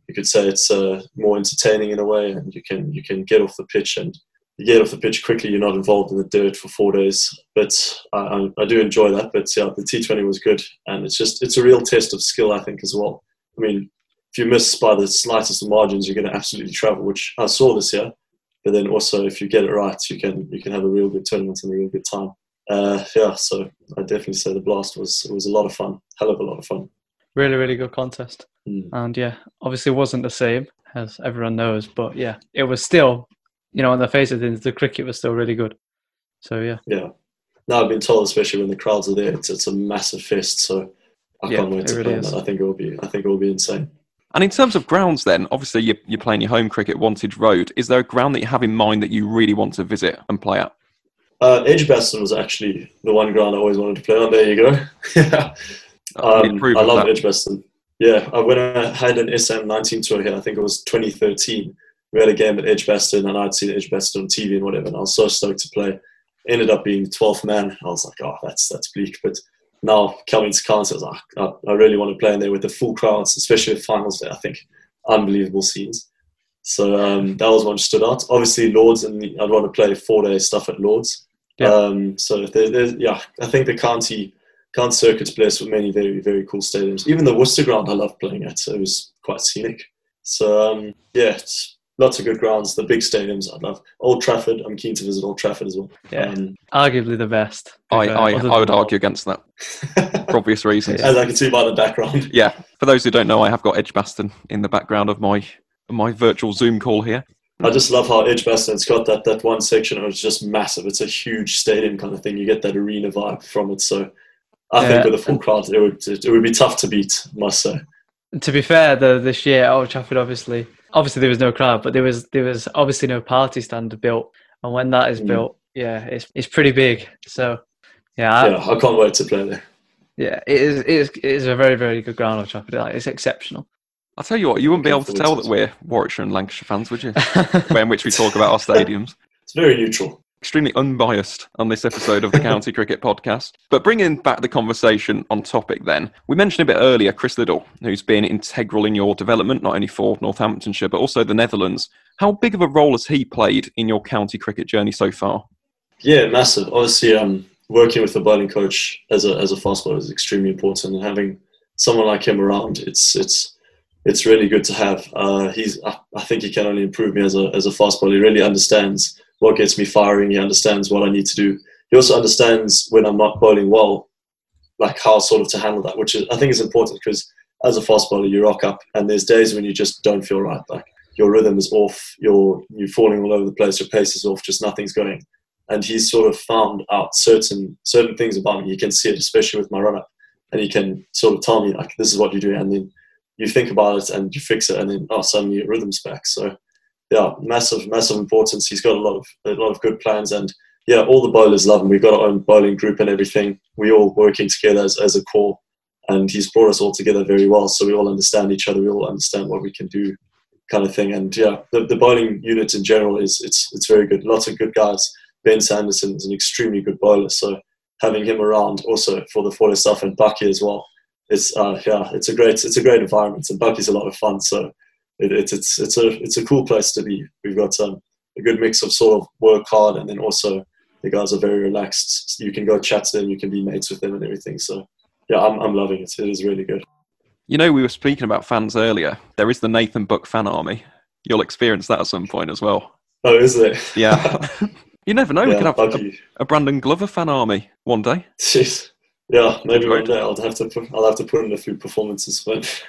Speaker 3: you could say it's uh, more entertaining in a way, and you can you can get off the pitch and you get off the pitch quickly. You're not involved in the dirt for four days. But I, I, I do enjoy that. But yeah, the T twenty was good, and it's just it's a real test of skill, I think, as well. I mean, if you miss by the slightest of margins, you're going to absolutely travel, which I saw this year. But then also, if you get it right, you can you can have a real good tournament and a real good time. Uh, yeah, so I definitely say the Blast was it was a lot of fun, hell of a lot of fun.
Speaker 1: Really, really good contest.
Speaker 3: Mm.
Speaker 1: And yeah, obviously it wasn't the same, as everyone knows, but yeah, it was still, you know, on the face of things, the cricket was still really good. So yeah.
Speaker 3: Yeah. Now I've been told, especially when the crowds are there, it's it's a massive fest. So I
Speaker 1: Yeah,
Speaker 3: can't wait
Speaker 1: it
Speaker 3: to
Speaker 1: really
Speaker 3: play in
Speaker 1: is.
Speaker 3: that. I think it will be I think it will be insane.
Speaker 2: And in terms of grounds then, obviously you're, you're playing your home cricket, Wantage Road. Is there a ground that you have in mind that you really want to visit and play at?
Speaker 3: Uh, Edgbaston was actually the one ground I always wanted to play on. There you go. Yeah.
Speaker 2: Uh, we
Speaker 3: um,
Speaker 2: approve
Speaker 3: I
Speaker 2: of
Speaker 3: love
Speaker 2: that.
Speaker 3: Edgbaston. Yeah, I, when I had an S M nineteen tour here, I think it was twenty thirteen, we had a game at Edgbaston and I'd seen Edgbaston on T V and whatever, and I was so stoked to play. Ended up being twelfth man. I was like, oh, that's that's bleak. But now coming to Cardiff, I was like, I, I really want to play in there with the full crowds, especially with finals day. I think unbelievable scenes. So um, that was one stood out. Obviously, Lords, and I'd want to play four-day stuff at Lords.
Speaker 1: Yeah.
Speaker 3: Um, so there, there's, yeah, I think the county county circuit's blessed with many very very cool stadiums. Even the Worcester ground, I loved playing at. It was quite scenic. So um, yeah, it's lots of good grounds. The big stadiums, I love. Old Trafford, I'm keen to visit Old Trafford as well.
Speaker 1: Yeah.
Speaker 3: Um,
Speaker 1: Arguably the best.
Speaker 2: I,
Speaker 1: Uh,
Speaker 2: I,
Speaker 1: other
Speaker 2: I would
Speaker 1: than-
Speaker 2: argue against that for obvious reasons.
Speaker 3: as I can see by the background.
Speaker 2: Yeah, for those who don't know, I have got Edgbaston in the background of my my virtual Zoom call here.
Speaker 3: I just love how Edgbaston's got that, that one section. It's just massive. It's a huge stadium kind of thing. You get that arena vibe from it. So I
Speaker 1: Yeah.
Speaker 3: think with a full crowd, it would it would be tough to beat, I must say.
Speaker 1: To be fair, the this year Old Trafford, obviously, obviously there was no crowd, but there was there was obviously no party stand built, and when that is
Speaker 3: Mm.
Speaker 1: built, yeah, it's it's pretty big. So yeah, I,
Speaker 3: Yeah, I can't wait to play there.
Speaker 1: yeah, it is it is it is a very very good ground, Old Trafford. Like, it's exceptional.
Speaker 2: I'll tell you what, you wouldn't be able to
Speaker 3: Looking
Speaker 2: tell
Speaker 3: forward
Speaker 2: that
Speaker 3: to
Speaker 2: we're Warwickshire and Lancashire fans, would you? The way in which we talk about our stadiums.
Speaker 3: It's very neutral.
Speaker 2: Extremely unbiased on this episode of the County Cricket Podcast. But bringing back the conversation on topic then, we mentioned a bit earlier Chris Liddell, who's been integral in your development, not only for Northamptonshire, but also the Netherlands. How big of a role has he played in your county cricket journey so far?
Speaker 3: Yeah, massive. Obviously, um, working with the bowling coach as a as a fast bowler is extremely important, and having someone like him around, it's it's it's really good to have. Uh, he's I, I think he can only improve me as a as a fast bowler. He really understands what gets me firing. He understands what I need to do. He also understands when I'm not bowling well, like how sort of to handle that, which is, I think is important, because as a fast bowler, you rock up and there's days when you just don't feel right. Like your rhythm is off, you're, you're falling all over the place, your pace is off, just nothing's going. And he's sort of found out certain certain things about me. You can see it, especially with my run-up. And he can sort of tell me, like, this is what you do. And then you think about it and you fix it, and then, oh, suddenly your rhythm's back. So, yeah, massive, massive importance. He's got a lot of a lot of good plans, and yeah, all the bowlers love him. We've got our own bowling group and everything. We all working together as, as a core, and he's brought us all together very well. So we all understand each other. We all understand what we can do, kind of thing. And yeah, the, the bowling unit in general is it's it's very good. Lots of good guys. Ben Sanderson is an extremely good bowler, so having him around also for the four-day stuff, and Bucky as well. It's uh, yeah, it's a great it's a great environment, and Bucky's a lot of fun. So it, it's it's it's a it's a cool place to be. We've got um, a good mix of sort of work hard, and then also the guys are very relaxed. You can go chat to them, you can be mates with them, and everything. So yeah, I'm I'm loving it. It is really good.
Speaker 2: You know, we were speaking about fans earlier. There is the Nathan Buck fan army. You'll experience that at some point as well.
Speaker 3: Oh, is it?
Speaker 2: Yeah. You never know. We
Speaker 3: Yeah,
Speaker 2: could have a,
Speaker 3: Bucky.
Speaker 2: a Brandon Glover fan army one day.
Speaker 3: Jeez. Yeah, maybe one
Speaker 2: Right.
Speaker 3: day I'll have to put, I'll have to put in a few performances, but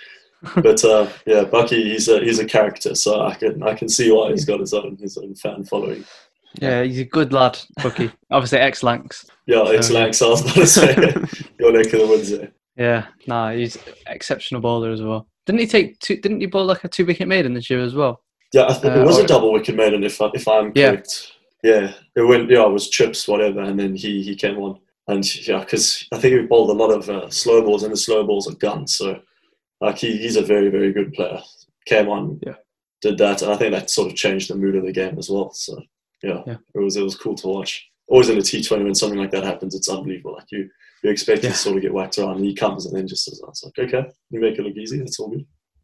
Speaker 3: but uh, yeah, Bucky, he's a he's a character, so I can I can see why he's got his own his own fan following.
Speaker 1: Yeah, he's a good lad, Bucky. Obviously, ex-Lancs.
Speaker 3: Yeah, it's
Speaker 1: So-
Speaker 3: like so I was about to say your neck of the woods there.
Speaker 1: Yeah, nah, he's exceptional bowler as well. Didn't he take two? Didn't he bowl like a two-wicket maiden this year as well?
Speaker 3: Yeah, I think
Speaker 1: Uh,
Speaker 3: it was
Speaker 1: or-
Speaker 3: a double wicket maiden if I, if I'm
Speaker 1: Yeah.
Speaker 3: correct. Yeah, it went. Yeah, it was chips, whatever, and then he he came on, and yeah, because I think he bowled a lot of uh, slow balls, and the slow balls are guns. So like he, he's a very very good player. Came on,
Speaker 1: Yeah.
Speaker 3: did that, and I think that sort of changed the mood of the game as well. So yeah,
Speaker 1: Yeah.
Speaker 3: it was it was cool to watch. Always in a T twenty when something like that happens, it's unbelievable. Like you you expect
Speaker 1: Yeah.
Speaker 3: to sort of get whacked around, and he comes and then just says, "It's like okay, you make it look easy. That's all good."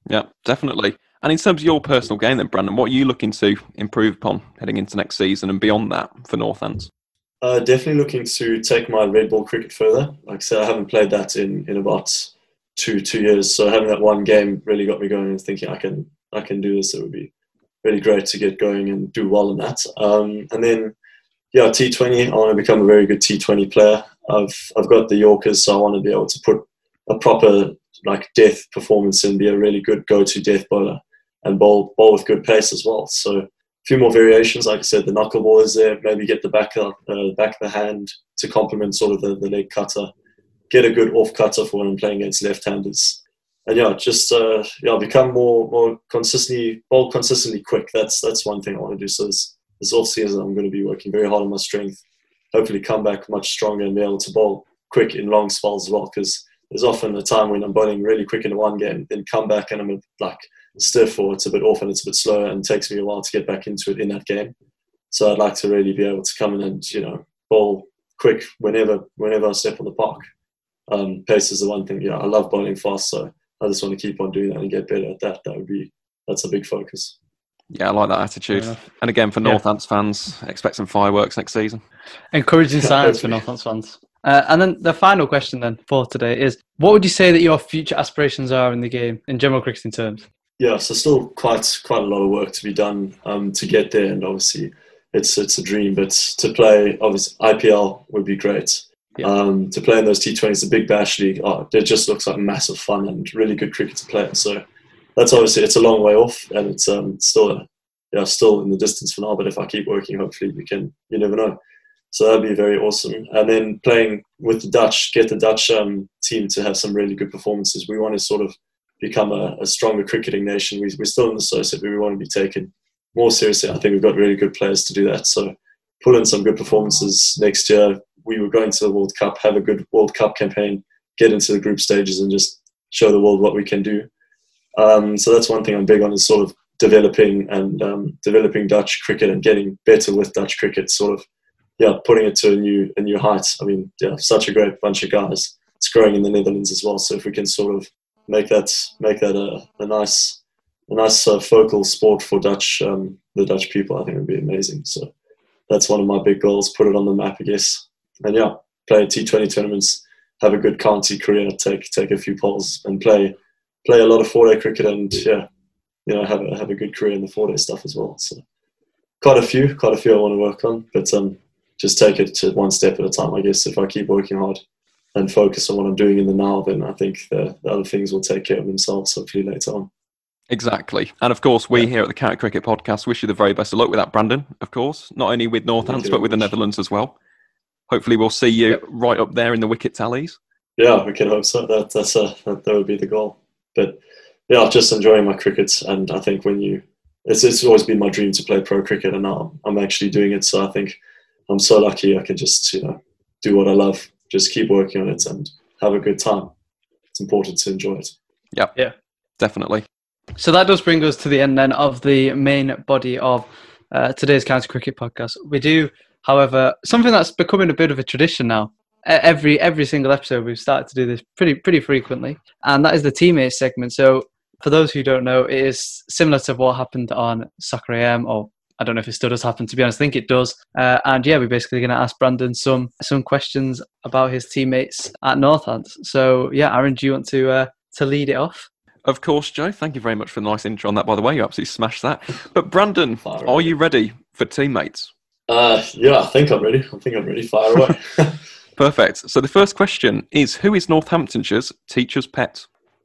Speaker 2: Yeah, definitely. And in terms of your personal game then, Brandon, what are you looking to improve upon heading into next season and beyond that for Northants?
Speaker 3: Uh, definitely looking to take my red ball cricket further. Like I said, I haven't played that in, in about two two years. So having that one game really got me going and thinking I can I can do this. It would be really great to get going and do well in that. Um, and then, yeah, T twenty, I want to become a very good T twenty player. I've I've got the Yorkers, so I want to be able to put a proper like death performance and be a really good go-to death bowler and bowl bowl with good pace as well. So a few more variations, like I said, the knuckleball is there. Maybe get the back of, uh, back of the hand to complement sort of the, the leg cutter. Get a good off cutter for when I'm playing against left-handers. And yeah, just uh, yeah, become more more consistently bowl consistently quick. That's that's one thing I want to do. So this, this off season, I'm going to be working very hard on my strength. Hopefully, come back much stronger and be able to bowl quick in long spells as well. Because there's often a time when I'm bowling really quick in one game, then come back and I'm like stiff or it's a bit off and it's a bit slower and it takes me a while to get back into it in that game. So I'd like to really be able to come in and, you know, bowl quick whenever whenever I step on the park. Um, pace is the one thing. Yeah, I love bowling fast, so I just want to keep on doing that and get better at that. That would be that's a big focus.
Speaker 2: Yeah, I like that attitude. Yeah. And again, for Northants yeah. fans, expect some fireworks next season.
Speaker 1: Encouraging signs for Northants fans. Uh, and then the final question then for today is, what would you say that your future aspirations are in the game, in general cricketing terms?
Speaker 3: Yeah, so still quite quite a lot of work to be done um, to get there, and obviously it's it's a dream, but to play, obviously I P L would be great. Yeah. Um, to play in those T twenties, the Big Bash League, oh, it just looks like massive fun and really good cricket to play. So that's obviously, it's a long way off, and it's um, still yeah still in the distance for now, but if I keep working, hopefully we can, you never know. So that'd be very awesome. And then playing with the Dutch, get the Dutch um, team to have some really good performances. We want to sort of become a, a stronger cricketing nation. We, we're still in the associate, but we want to be taken more seriously. I think we've got really good players to do that. So pull in some good performances next year. We were going to the World Cup, have a good World Cup campaign, get into the group stages and just show the world what we can do. Um, so that's one thing I'm big on, is sort of developing and um, developing Dutch cricket and getting better with Dutch cricket, sort of, yeah, putting it to a new a new height. I mean, yeah, such a great bunch of guys. It's growing in the Netherlands as well. So if we can sort of make that make that a, a nice a nice uh, focal sport for Dutch um, the Dutch people, I think it would be amazing. So that's one of my big goals. Put it on the map, I guess. And yeah, play T twenty tournaments, have a good county career, take take a few polls, and play play a lot of four day cricket, and yeah, you know, have a have a good career in the four day stuff as well. So quite a few, quite a few I want to work on, but um. just take it to one step at a time, I guess. If I keep working hard and focus on what I'm doing in the now, then I think the, the other things will take care of themselves, hopefully, later on.
Speaker 2: Exactly. And of course, we yeah. here at the County Cricket Podcast wish you the very best of luck with that, Brandon, of course. Not only with Northants, but with much. the Netherlands as well. Hopefully we'll see you yep. right up there in the wicket tallies. Yeah, we can hope so. That, that's a, that, that would be the goal. But yeah, just enjoying my cricket. And I think when you... It's, it's always been my dream to play pro cricket, and now I'm actually doing it. So I think I'm so lucky I can just, you know, do what I love, just keep working on it and have a good time. It's important to enjoy it. Yep. Yeah, definitely. So that does bring us to the end then of the main body of uh, today's County Cricket Podcast. We do, however, something that's becoming a bit of a tradition now. Every every single episode we've started to do this pretty pretty frequently, and that is the teammates segment. So for those who don't know, it is similar to what happened on Soccer A M, or I don't know if it still does happen, to be honest. I think it does. Uh, and yeah, we're basically going to ask Brandon some some questions about his teammates at Northants. So yeah, Aaron, do you want to uh, to lead it off? Of course, Joe. Thank you very much for the nice intro on that, by the way. You absolutely smashed that. But Brandon, Fire are away. you ready for teammates? Uh, yeah, I think I'm ready. I think I'm ready. Fire away. Perfect. So the first question is, who is Northamptonshire's teacher's pet?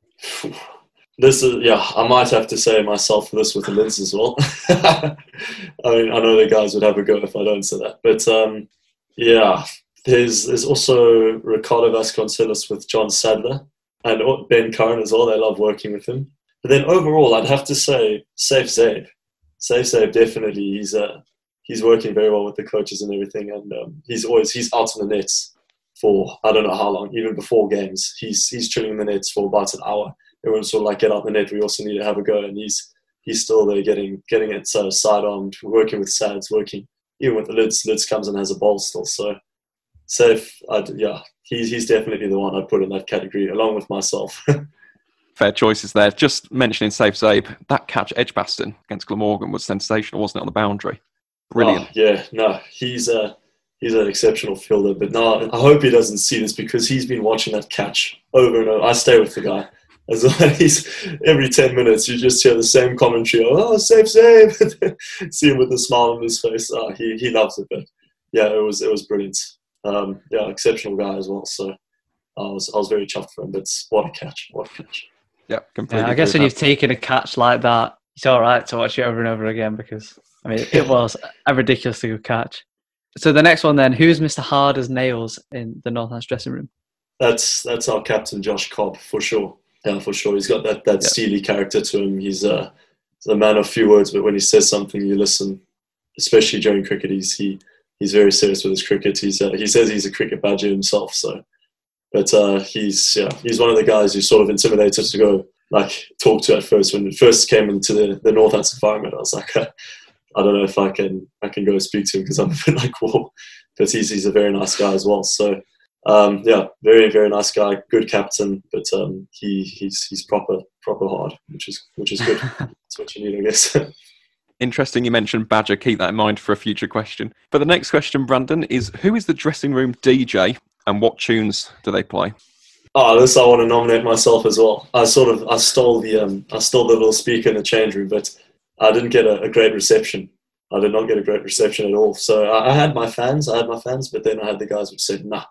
Speaker 2: This is, yeah, I might have to say myself for this with the Lids as well. I mean, I know the guys would have a go if I don't say that. But um, yeah, there's, there's also Ricardo Vasconcelos with John Sadler and Ben Curran as well. They love working with him. But then overall, I'd have to say Saif Zabe. Saif Zabe, definitely. He's uh, he's working very well with the coaches and everything. And um, he's always, he's out on the nets for, I don't know how long, even before games. He's, he's chilling in the nets for about an hour. Everyone's sort of like, get out the net, we also need to have a go. And he's he's still there getting getting it uh, side-armed, working with Sads, working even with the Lids. Lids comes and has a bowl still. So Saif, I'd, yeah, he's, he's definitely the one I'd put in that category, along with myself. Fair choices there. Just mentioning Safe Zabe, that catch Edgbaston against Glamorgan was sensational, wasn't it, on the boundary? Brilliant.
Speaker 3: Oh, yeah, no, he's uh, he's an exceptional fielder. But no, I hope he doesn't see this because he's been watching that catch over and over. I stay with the guy. As he's every ten minutes, you just hear the same commentary. Oh, Safe Zabe! See him with a smile on his face. Oh, he he loves it. But yeah, it was it was brilliant. Um, yeah, exceptional guy as well. So I was I was very chuffed for him. But what a catch! What a catch!
Speaker 2: Yeah, completely.
Speaker 1: Yeah, I guess when you've taken a catch like that, it's all right to watch it over and over again because, I mean, it was a ridiculously good catch. So the next one then, who's Mister Hard as Nails in the Northants dressing room?
Speaker 3: That's that's our captain, Josh Cobb, for sure. Yeah, for sure. He's got that, that
Speaker 1: yeah.
Speaker 3: steely character to him. He's, uh, he's a man of few words, but when he says something, you listen, especially during cricket. He's he he's very serious with his cricket. He's uh, He says he's a cricket badger himself, so... But uh, he's yeah he's one of the guys who sort of intimidated to go like talk to at first. When it first came into the, the Northants environment, I was like, I don't know if I can I can go speak to him because I'm a bit like, whoa. But he's he's a very nice guy as well. So um, yeah, very very nice guy, good captain. But um, he he's he's proper proper hard, which is which is good. That's what you need, I guess.
Speaker 2: Interesting you mentioned Badger. Keep that in mind for a future question. But the next question, Brandon, is who is the dressing room D J? And what tunes do they play?
Speaker 3: Oh, this I want to nominate myself as well. I sort of I stole the um I stole the little speaker in the change room, but I didn't get a, a great reception. I did not get a great reception at all. So I, I had my fans, I had my fans, but then I had the guys which said nah.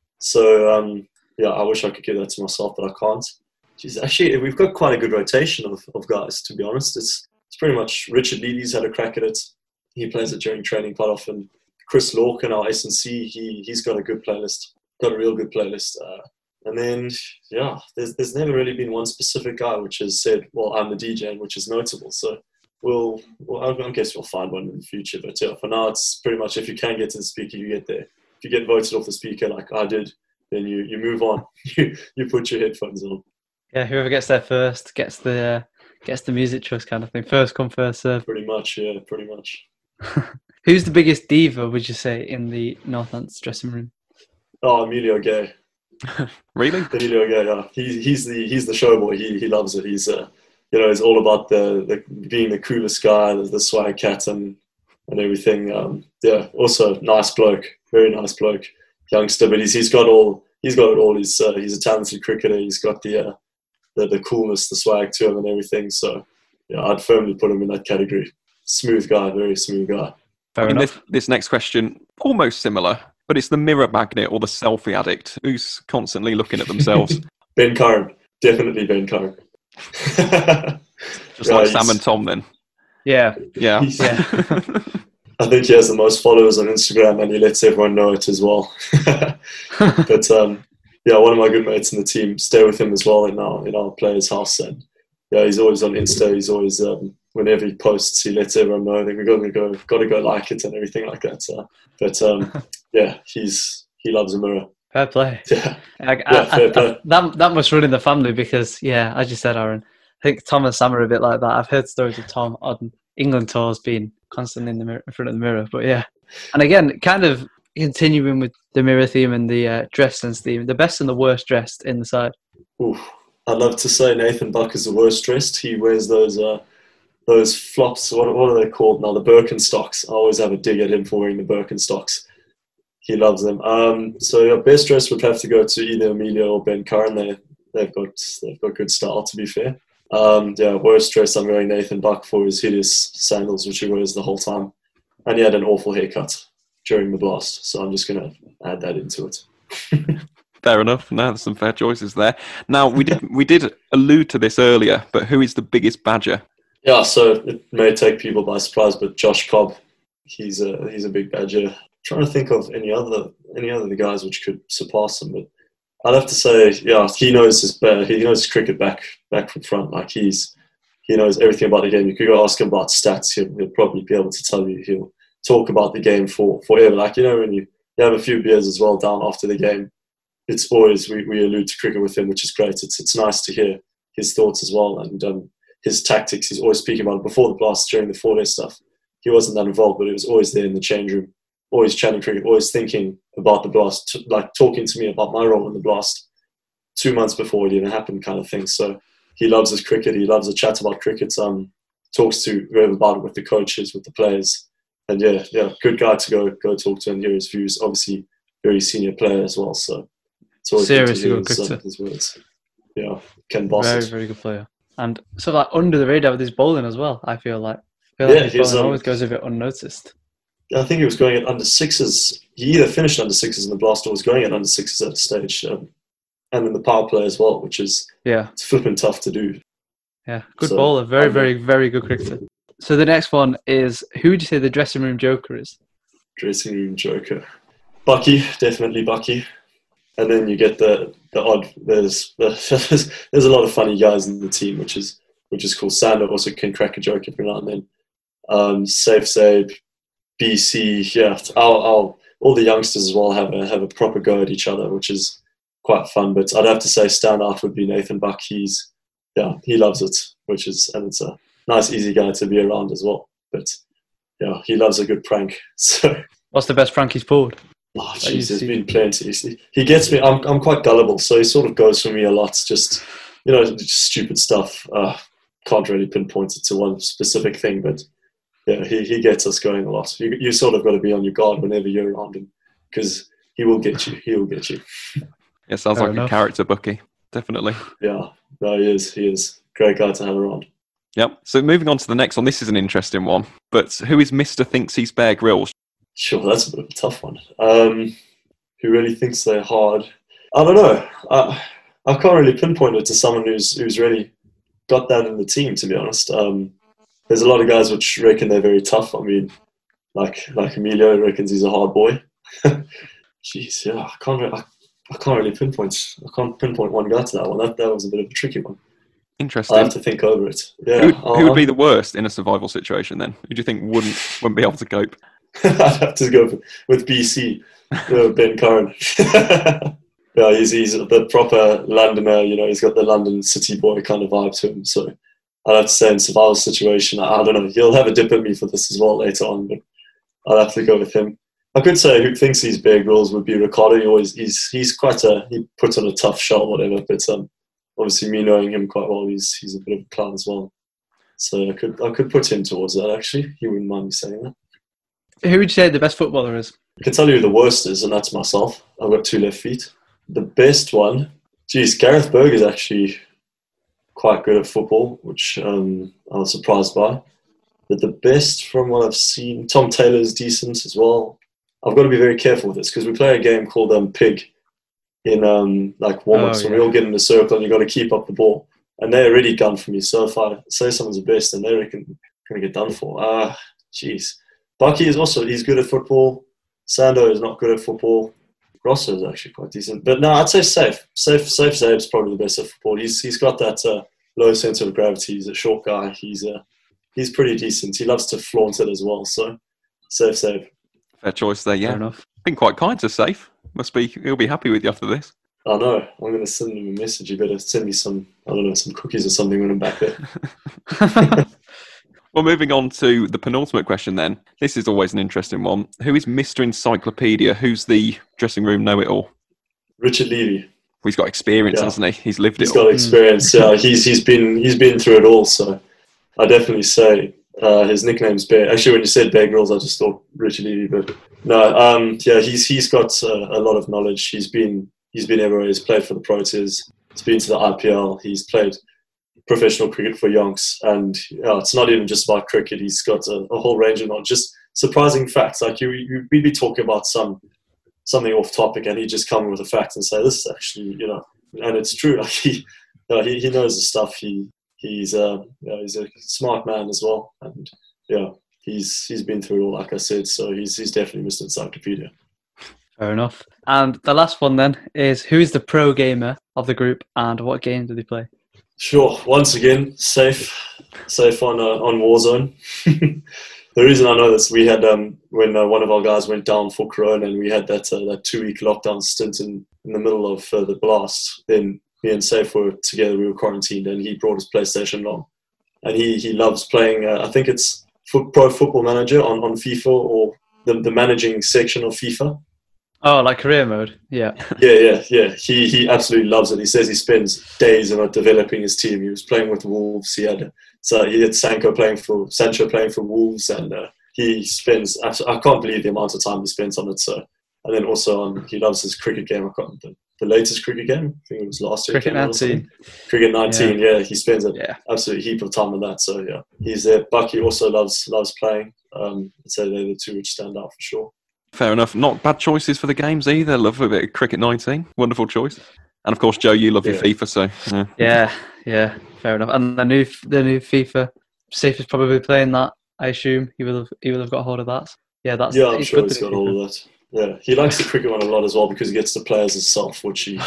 Speaker 3: So um yeah, I wish I could give that to myself, but I can't. Jeez, actually, we've got quite a good rotation of, of guys. To be honest, it's it's pretty much Richard Leady's had a crack at it. He plays it during training quite often. Chris Lorcan, our S and C, he he's got a good playlist. Got a real good playlist. Uh, and then, yeah, there's there's never really been one specific guy which has said, well, I'm the D J, and which is notable. So we'll, well, I guess we'll find one in the future. But yeah, for now, it's pretty much if you can get to the speaker, you get there. If you get voted off the speaker like I did, then you, you move on. you you put your headphones on.
Speaker 1: Yeah, whoever gets there first gets the uh, gets the music choice kind of thing. First come, first serve.
Speaker 3: Pretty much, yeah, pretty much.
Speaker 1: Who's the biggest diva, would you say, in the Northants dressing room?
Speaker 3: Oh, Emilio Gay.
Speaker 2: Really?
Speaker 3: Emilio Gay, yeah. He, he's the he's the showboy. He he loves it. He's uh, you know, he's all about the, the being the coolest guy, the, the swag cat and and everything. Um, yeah. Also, nice bloke, very nice bloke, youngster. But he's he's got all he's got it all. He's uh, he's a talented cricketer. He's got the uh, the the coolness, the swag to him, and everything. So yeah, I'd firmly put him in that category. Smooth guy, very smooth guy.
Speaker 2: I mean, this, this next question, almost similar, but it's the mirror magnet or the selfie addict who's constantly looking at themselves.
Speaker 3: Ben Curran. Definitely Ben Curran.
Speaker 2: Just like Sam and Tom then.
Speaker 1: Yeah.
Speaker 2: Yeah.
Speaker 1: Yeah.
Speaker 3: I think he has the most followers on Instagram and he lets everyone know it as well. But um, yeah, one of my good mates in the team, stay with him as well in our, in our players' house. And yeah, he's always on Insta. He's always... Um, whenever he posts, he lets everyone know that we've got to go, got to go like it and everything like that. So, but um, yeah, he's he loves a mirror.
Speaker 1: Fair play.
Speaker 3: Yeah,
Speaker 1: I,
Speaker 3: yeah
Speaker 1: I,
Speaker 3: fair
Speaker 1: I,
Speaker 3: play.
Speaker 1: I, that that must run in the family because, yeah, as you said, Aaron, I think Tom and Sam are a bit like that. I've heard stories of Tom on England tours being constantly in the mirror, in front of the mirror. But yeah, and again, kind of continuing with the mirror theme and the uh, dress sense theme, the best and the worst dressed in the side.
Speaker 3: Ooh, I'd love to say Nathan Buck is the worst dressed. He wears those. Uh, Those flops, what, what are they called now? The Birkenstocks. I always have a dig at him for wearing the Birkenstocks. He loves them. Um, so your best dress would have to go to either Emilio or Ben Curran. They, they've got they've got good style, to be fair. Um, yeah, worst dress I'm going Nathan Buck for his hideous sandals, which he wears the whole time. And he had an awful haircut during the blast. So I'm just going to add that into it.
Speaker 2: Fair enough. No, there's some fair choices there. Now, we did we did allude to this earlier, but who is the biggest badger?
Speaker 3: Yeah, so it may take people by surprise, but Josh Cobb, he's a he's a big badger. I'm trying to think of any other any other guys which could surpass him, but I'd have to say, yeah, he knows his he knows his cricket back back from front. Like he's he knows everything about the game. You could go ask him about stats; he'll, he'll probably be able to tell you. He'll talk about the game for forever. Like you know, when you, you have a few beers as well down after the game, it's always we, we allude to cricket with him, which is great. It's it's nice to hear his thoughts as well and. Um, His tactics, he's always speaking about it. Before the blast, during the four-day stuff. He wasn't that involved, but it was always there in the change room, always chatting cricket, always thinking about the blast, t- like talking to me about my role in the blast two months before it even happened kind of thing. So, he loves his cricket. He loves to chat about cricket. Um, talks to whoever about it, with the coaches, with the players, and yeah, yeah, good guy to go go talk to and hear his views. Obviously, very senior player as well, so it's always
Speaker 1: Seriously
Speaker 3: good
Speaker 1: good
Speaker 3: to hear
Speaker 1: cricketer.
Speaker 3: his, uh, his words. Yeah, can boss
Speaker 1: Very,
Speaker 3: it.
Speaker 1: very good player. And sort of like under the radar with his bowling as well, I feel like. I feel like
Speaker 3: Yeah,
Speaker 1: his
Speaker 3: he's,
Speaker 1: bowling
Speaker 3: um,
Speaker 1: always goes a bit unnoticed.
Speaker 3: I think he was going at under sixes. He either finished under sixes in the blast or was going at under sixes at a stage, um, and in the power play as well, which is
Speaker 1: Yeah,
Speaker 3: it's flipping tough to do.
Speaker 1: yeah. Good
Speaker 3: So,
Speaker 1: bowler. Very,
Speaker 3: um,
Speaker 1: very, very good cricketer. So the next one is, who would you say the dressing room joker is?
Speaker 3: Dressing room joker, Bucky, definitely Bucky. And then you get the the odd. There's there's there's a lot of funny guys in the team, which is which is cool. Sander also can crack a joke every now and then. Um, Safe Sabe, B C, yeah. I'll, I'll, all the youngsters as well have a have a proper go at each other, which is quite fun. But I'd have to say standout would be Nathan Buck. He's yeah, he loves it, which is and it's a nice, easy guy to be around as well. But yeah, he loves a good prank. So
Speaker 1: What's the best prank he's pulled?
Speaker 3: oh,
Speaker 1: That you
Speaker 3: jeez, there's
Speaker 1: see.
Speaker 3: been plenty. He he gets me. I'm I'm quite gullible, so he sort of goes for me a lot. Just you know, just stupid stuff. Uh, can't really pinpoint it to one specific thing, but yeah, he, he gets us going a lot. You you sort of got to be on your guard whenever you're around him because he will get you. He will get you.
Speaker 2: Yeah, sounds
Speaker 1: Fair
Speaker 2: like
Speaker 1: enough.
Speaker 2: a character, Bucky. Definitely.
Speaker 3: Yeah, no, he is. He is great guy to have around.
Speaker 2: Yep. So moving on to the next one. This is an interesting one. But who is Mister Thinks He's Bear Grylls?
Speaker 3: Sure, that's a bit of a tough one. Um, who really thinks they're hard? I don't know. I I can't really pinpoint it to someone who's who's really got that in the team. To be honest, um, there's a lot of guys which reckon they're very tough. I mean, like like Emilio reckons he's a hard boy. Jeez, yeah, I can't. Re- I, I can't really pinpoint. I can't pinpoint one guy to that one. That that was a bit of a tricky one.
Speaker 2: Interesting.
Speaker 3: I have to think over it. Yeah,
Speaker 2: Who, who would
Speaker 3: I'll-
Speaker 2: be the worst in a survival situation then? Who do you think wouldn't wouldn't be able to cope?
Speaker 3: I'd have to go with B C, uh, Ben Curran. Yeah, he's he's the proper Londoner. You know, he's got the London city boy kind of vibe to him. So I'd have to say in survival situation, I, I don't know. He'll have a dip at me for this as well later on, but I'd have to go with him. I could say who thinks he's Bear Grylls would be Ricardo. He always he's he's quite a he puts on a tough show, whatever. But um, obviously me knowing him quite well, he's he's a bit of a clown as well. So I could I could put him towards that actually. He wouldn't mind me saying that.
Speaker 1: Who would you say the best footballer is?
Speaker 3: I can tell you who the worst is, and that's myself. I've got two left feet. The best one, geez, Gareth Berg is actually quite good at football, which um, I was surprised by. But the best from what I've seen, Tom Taylor is decent as well. I've got to be very careful with this because we play a game called um, Pig in um, like warm-ups,
Speaker 1: Oh,
Speaker 3: and
Speaker 1: yeah.
Speaker 3: we all get in a circle and you've got to keep up the ball. And they're already gun for me. So if I say someone's the best, then they reckon going to get done for. Ah, jeez. Bucky is also, he's good at football. Sando is not good at football. Rosso is actually quite decent. But no, I'd say Safe. Safe Safe Zabe's probably the best at football. He's He's got that uh, low sense of gravity. He's a short guy. He's uh, he's pretty decent. He loves to flaunt it as well. So Safe Safe.
Speaker 2: Fair choice there, yeah.
Speaker 1: Fair enough.
Speaker 2: Been quite kind to Safe. Must be he'll be happy with you after this.
Speaker 3: I know. I'm going to send him a message. You better send me some, I don't know, some cookies or something when I'm back there.
Speaker 2: Well, moving on to the penultimate question then. This is always an interesting one. Who is Mister Encyclopedia? Who's the dressing room know-it-all?
Speaker 3: Richard Levy.
Speaker 2: He's got experience,
Speaker 3: Yeah.
Speaker 2: hasn't he? He's lived
Speaker 3: He's
Speaker 2: it all.
Speaker 3: got experience. Yeah, he's he's been he's been through it all. So I definitely say uh, his nickname's Bear. Actually, when you said Bear Grylls, I just thought Richard Levy. But no, um, yeah, he's he's got uh, a lot of knowledge. He's been he's been everywhere. He's played for the Proteas. He's been to the I P L. He's played professional cricket for Yonks, and yeah, it's not even just about cricket. He's got a, a whole range of knowledge. Just surprising facts. Like you, you, we'd be talking about some something off topic, and he'd just come with a fact and say, "This is actually, you know," and it's true. Like he, you know, he, he knows the stuff. He, he's, uh, you know, he's a smart man as well, and yeah, he's he's been through it all, like I said. So he's he's definitely Mister Encyclopedia.
Speaker 1: Fair enough. And the last one then is, who is the pro gamer of the group and what game do they play?
Speaker 3: Sure. Once again, safe, safe on uh, on Warzone. The reason I know this, we had um, when uh, one of our guys went down for Corona, and we had that uh, that two week lockdown stint in, in the middle of uh, the blast. Then me and Safe were together. We were quarantined, and he brought his PlayStation along, and he he loves playing. Uh, I think it's Pro Football Manager on, on FIFA, or the the managing section of FIFA.
Speaker 1: Oh, like career mode? Yeah.
Speaker 3: Yeah, yeah, yeah. He he absolutely loves it. He says he spends days on it developing his team. He was playing with Wolves. He had so he had Sancho playing for Sancho playing for Wolves, and uh, he spends. I can't believe the amount of time he spends on it. So, and then also on he loves his cricket game. I can't the, the latest cricket game. I think it was last year.
Speaker 1: Cricket nineteen.
Speaker 3: Cricket nineteen. Yeah. yeah, he spends an
Speaker 1: yeah.
Speaker 3: absolute heap of time on that. So yeah, he's there. Bucky also loves loves playing. Um, I'd say they're the two which stand out for sure.
Speaker 2: Fair enough. Not bad choices for the games either. Love a bit of Cricket nineteen. Wonderful choice. And of course, Joe, you love
Speaker 3: yeah.
Speaker 2: your FIFA, so yeah.
Speaker 1: yeah, yeah, fair enough. And the new the new FIFA, Safe is probably playing that. I assume he will have he will have got hold of that. Yeah, that's
Speaker 3: yeah. I'm sure he's got all of that. Yeah, he likes the cricket one a lot as well because he gets to play as himself, which he.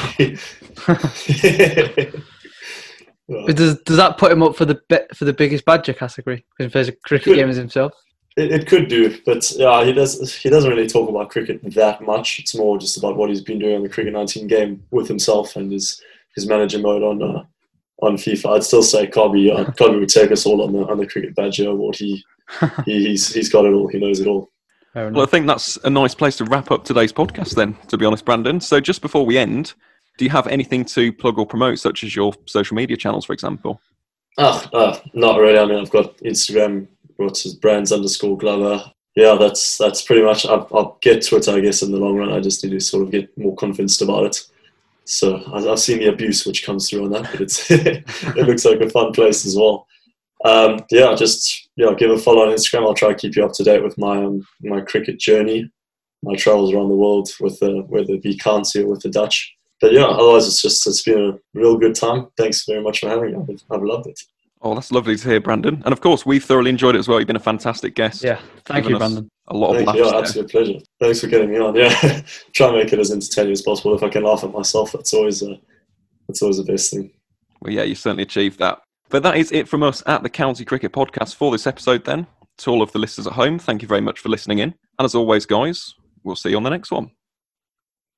Speaker 1: does does that put him up for the for the biggest badger category because he plays a cricket
Speaker 3: could,
Speaker 1: game as himself?
Speaker 3: It, it could do, but yeah, he does. He doesn't really talk about cricket that much. It's more just about what he's been doing on the Cricket nineteen game with himself and his his manager mode on uh, on FIFA. I'd still say Kobe. Uh, Kobe would take us all on the on the Cricket Badger Award. He, he he's he's got it all. He knows it all.
Speaker 2: Well, I think that's a nice place to wrap up today's podcast then, to be honest, Brandon. So just before we end, do you have anything to plug or promote, such as your social media channels, for example?
Speaker 3: Oh, uh, not really. I mean, I've got Instagram, which is brands underscore Glover. Yeah, that's that's pretty much. I'll, I'll get Twitter, I guess, in the long run. I just need to sort of get more convinced about it. So I've seen the abuse which comes through on that, but it's it looks like a fun place as well. Um, yeah, just yeah, give a follow on Instagram. I'll try to keep you up to date with my um, my cricket journey, my travels around the world with the whether it be County or with the Dutch. But yeah, otherwise it's just it's been a real good time. Thanks very much for having me. I've, I've loved it.
Speaker 2: Oh, that's lovely to hear, Brandon. And of course, we've thoroughly enjoyed it as well. You've been a fantastic guest.
Speaker 1: Yeah, thank you, Brandon.
Speaker 2: A lot
Speaker 3: Thank
Speaker 2: of
Speaker 3: you.
Speaker 2: laughs.
Speaker 3: Yeah, absolute pleasure. Thanks for getting me on. Yeah, try and make it as entertaining as possible. If I can laugh at myself, that's always uh, that's always the best thing.
Speaker 2: Well, yeah, you certainly achieved that. But that is it from us at the County Cricket Podcast for this episode then. To all of the listeners at home, thank you very much for listening in. And as always, guys, we'll see you on the next one.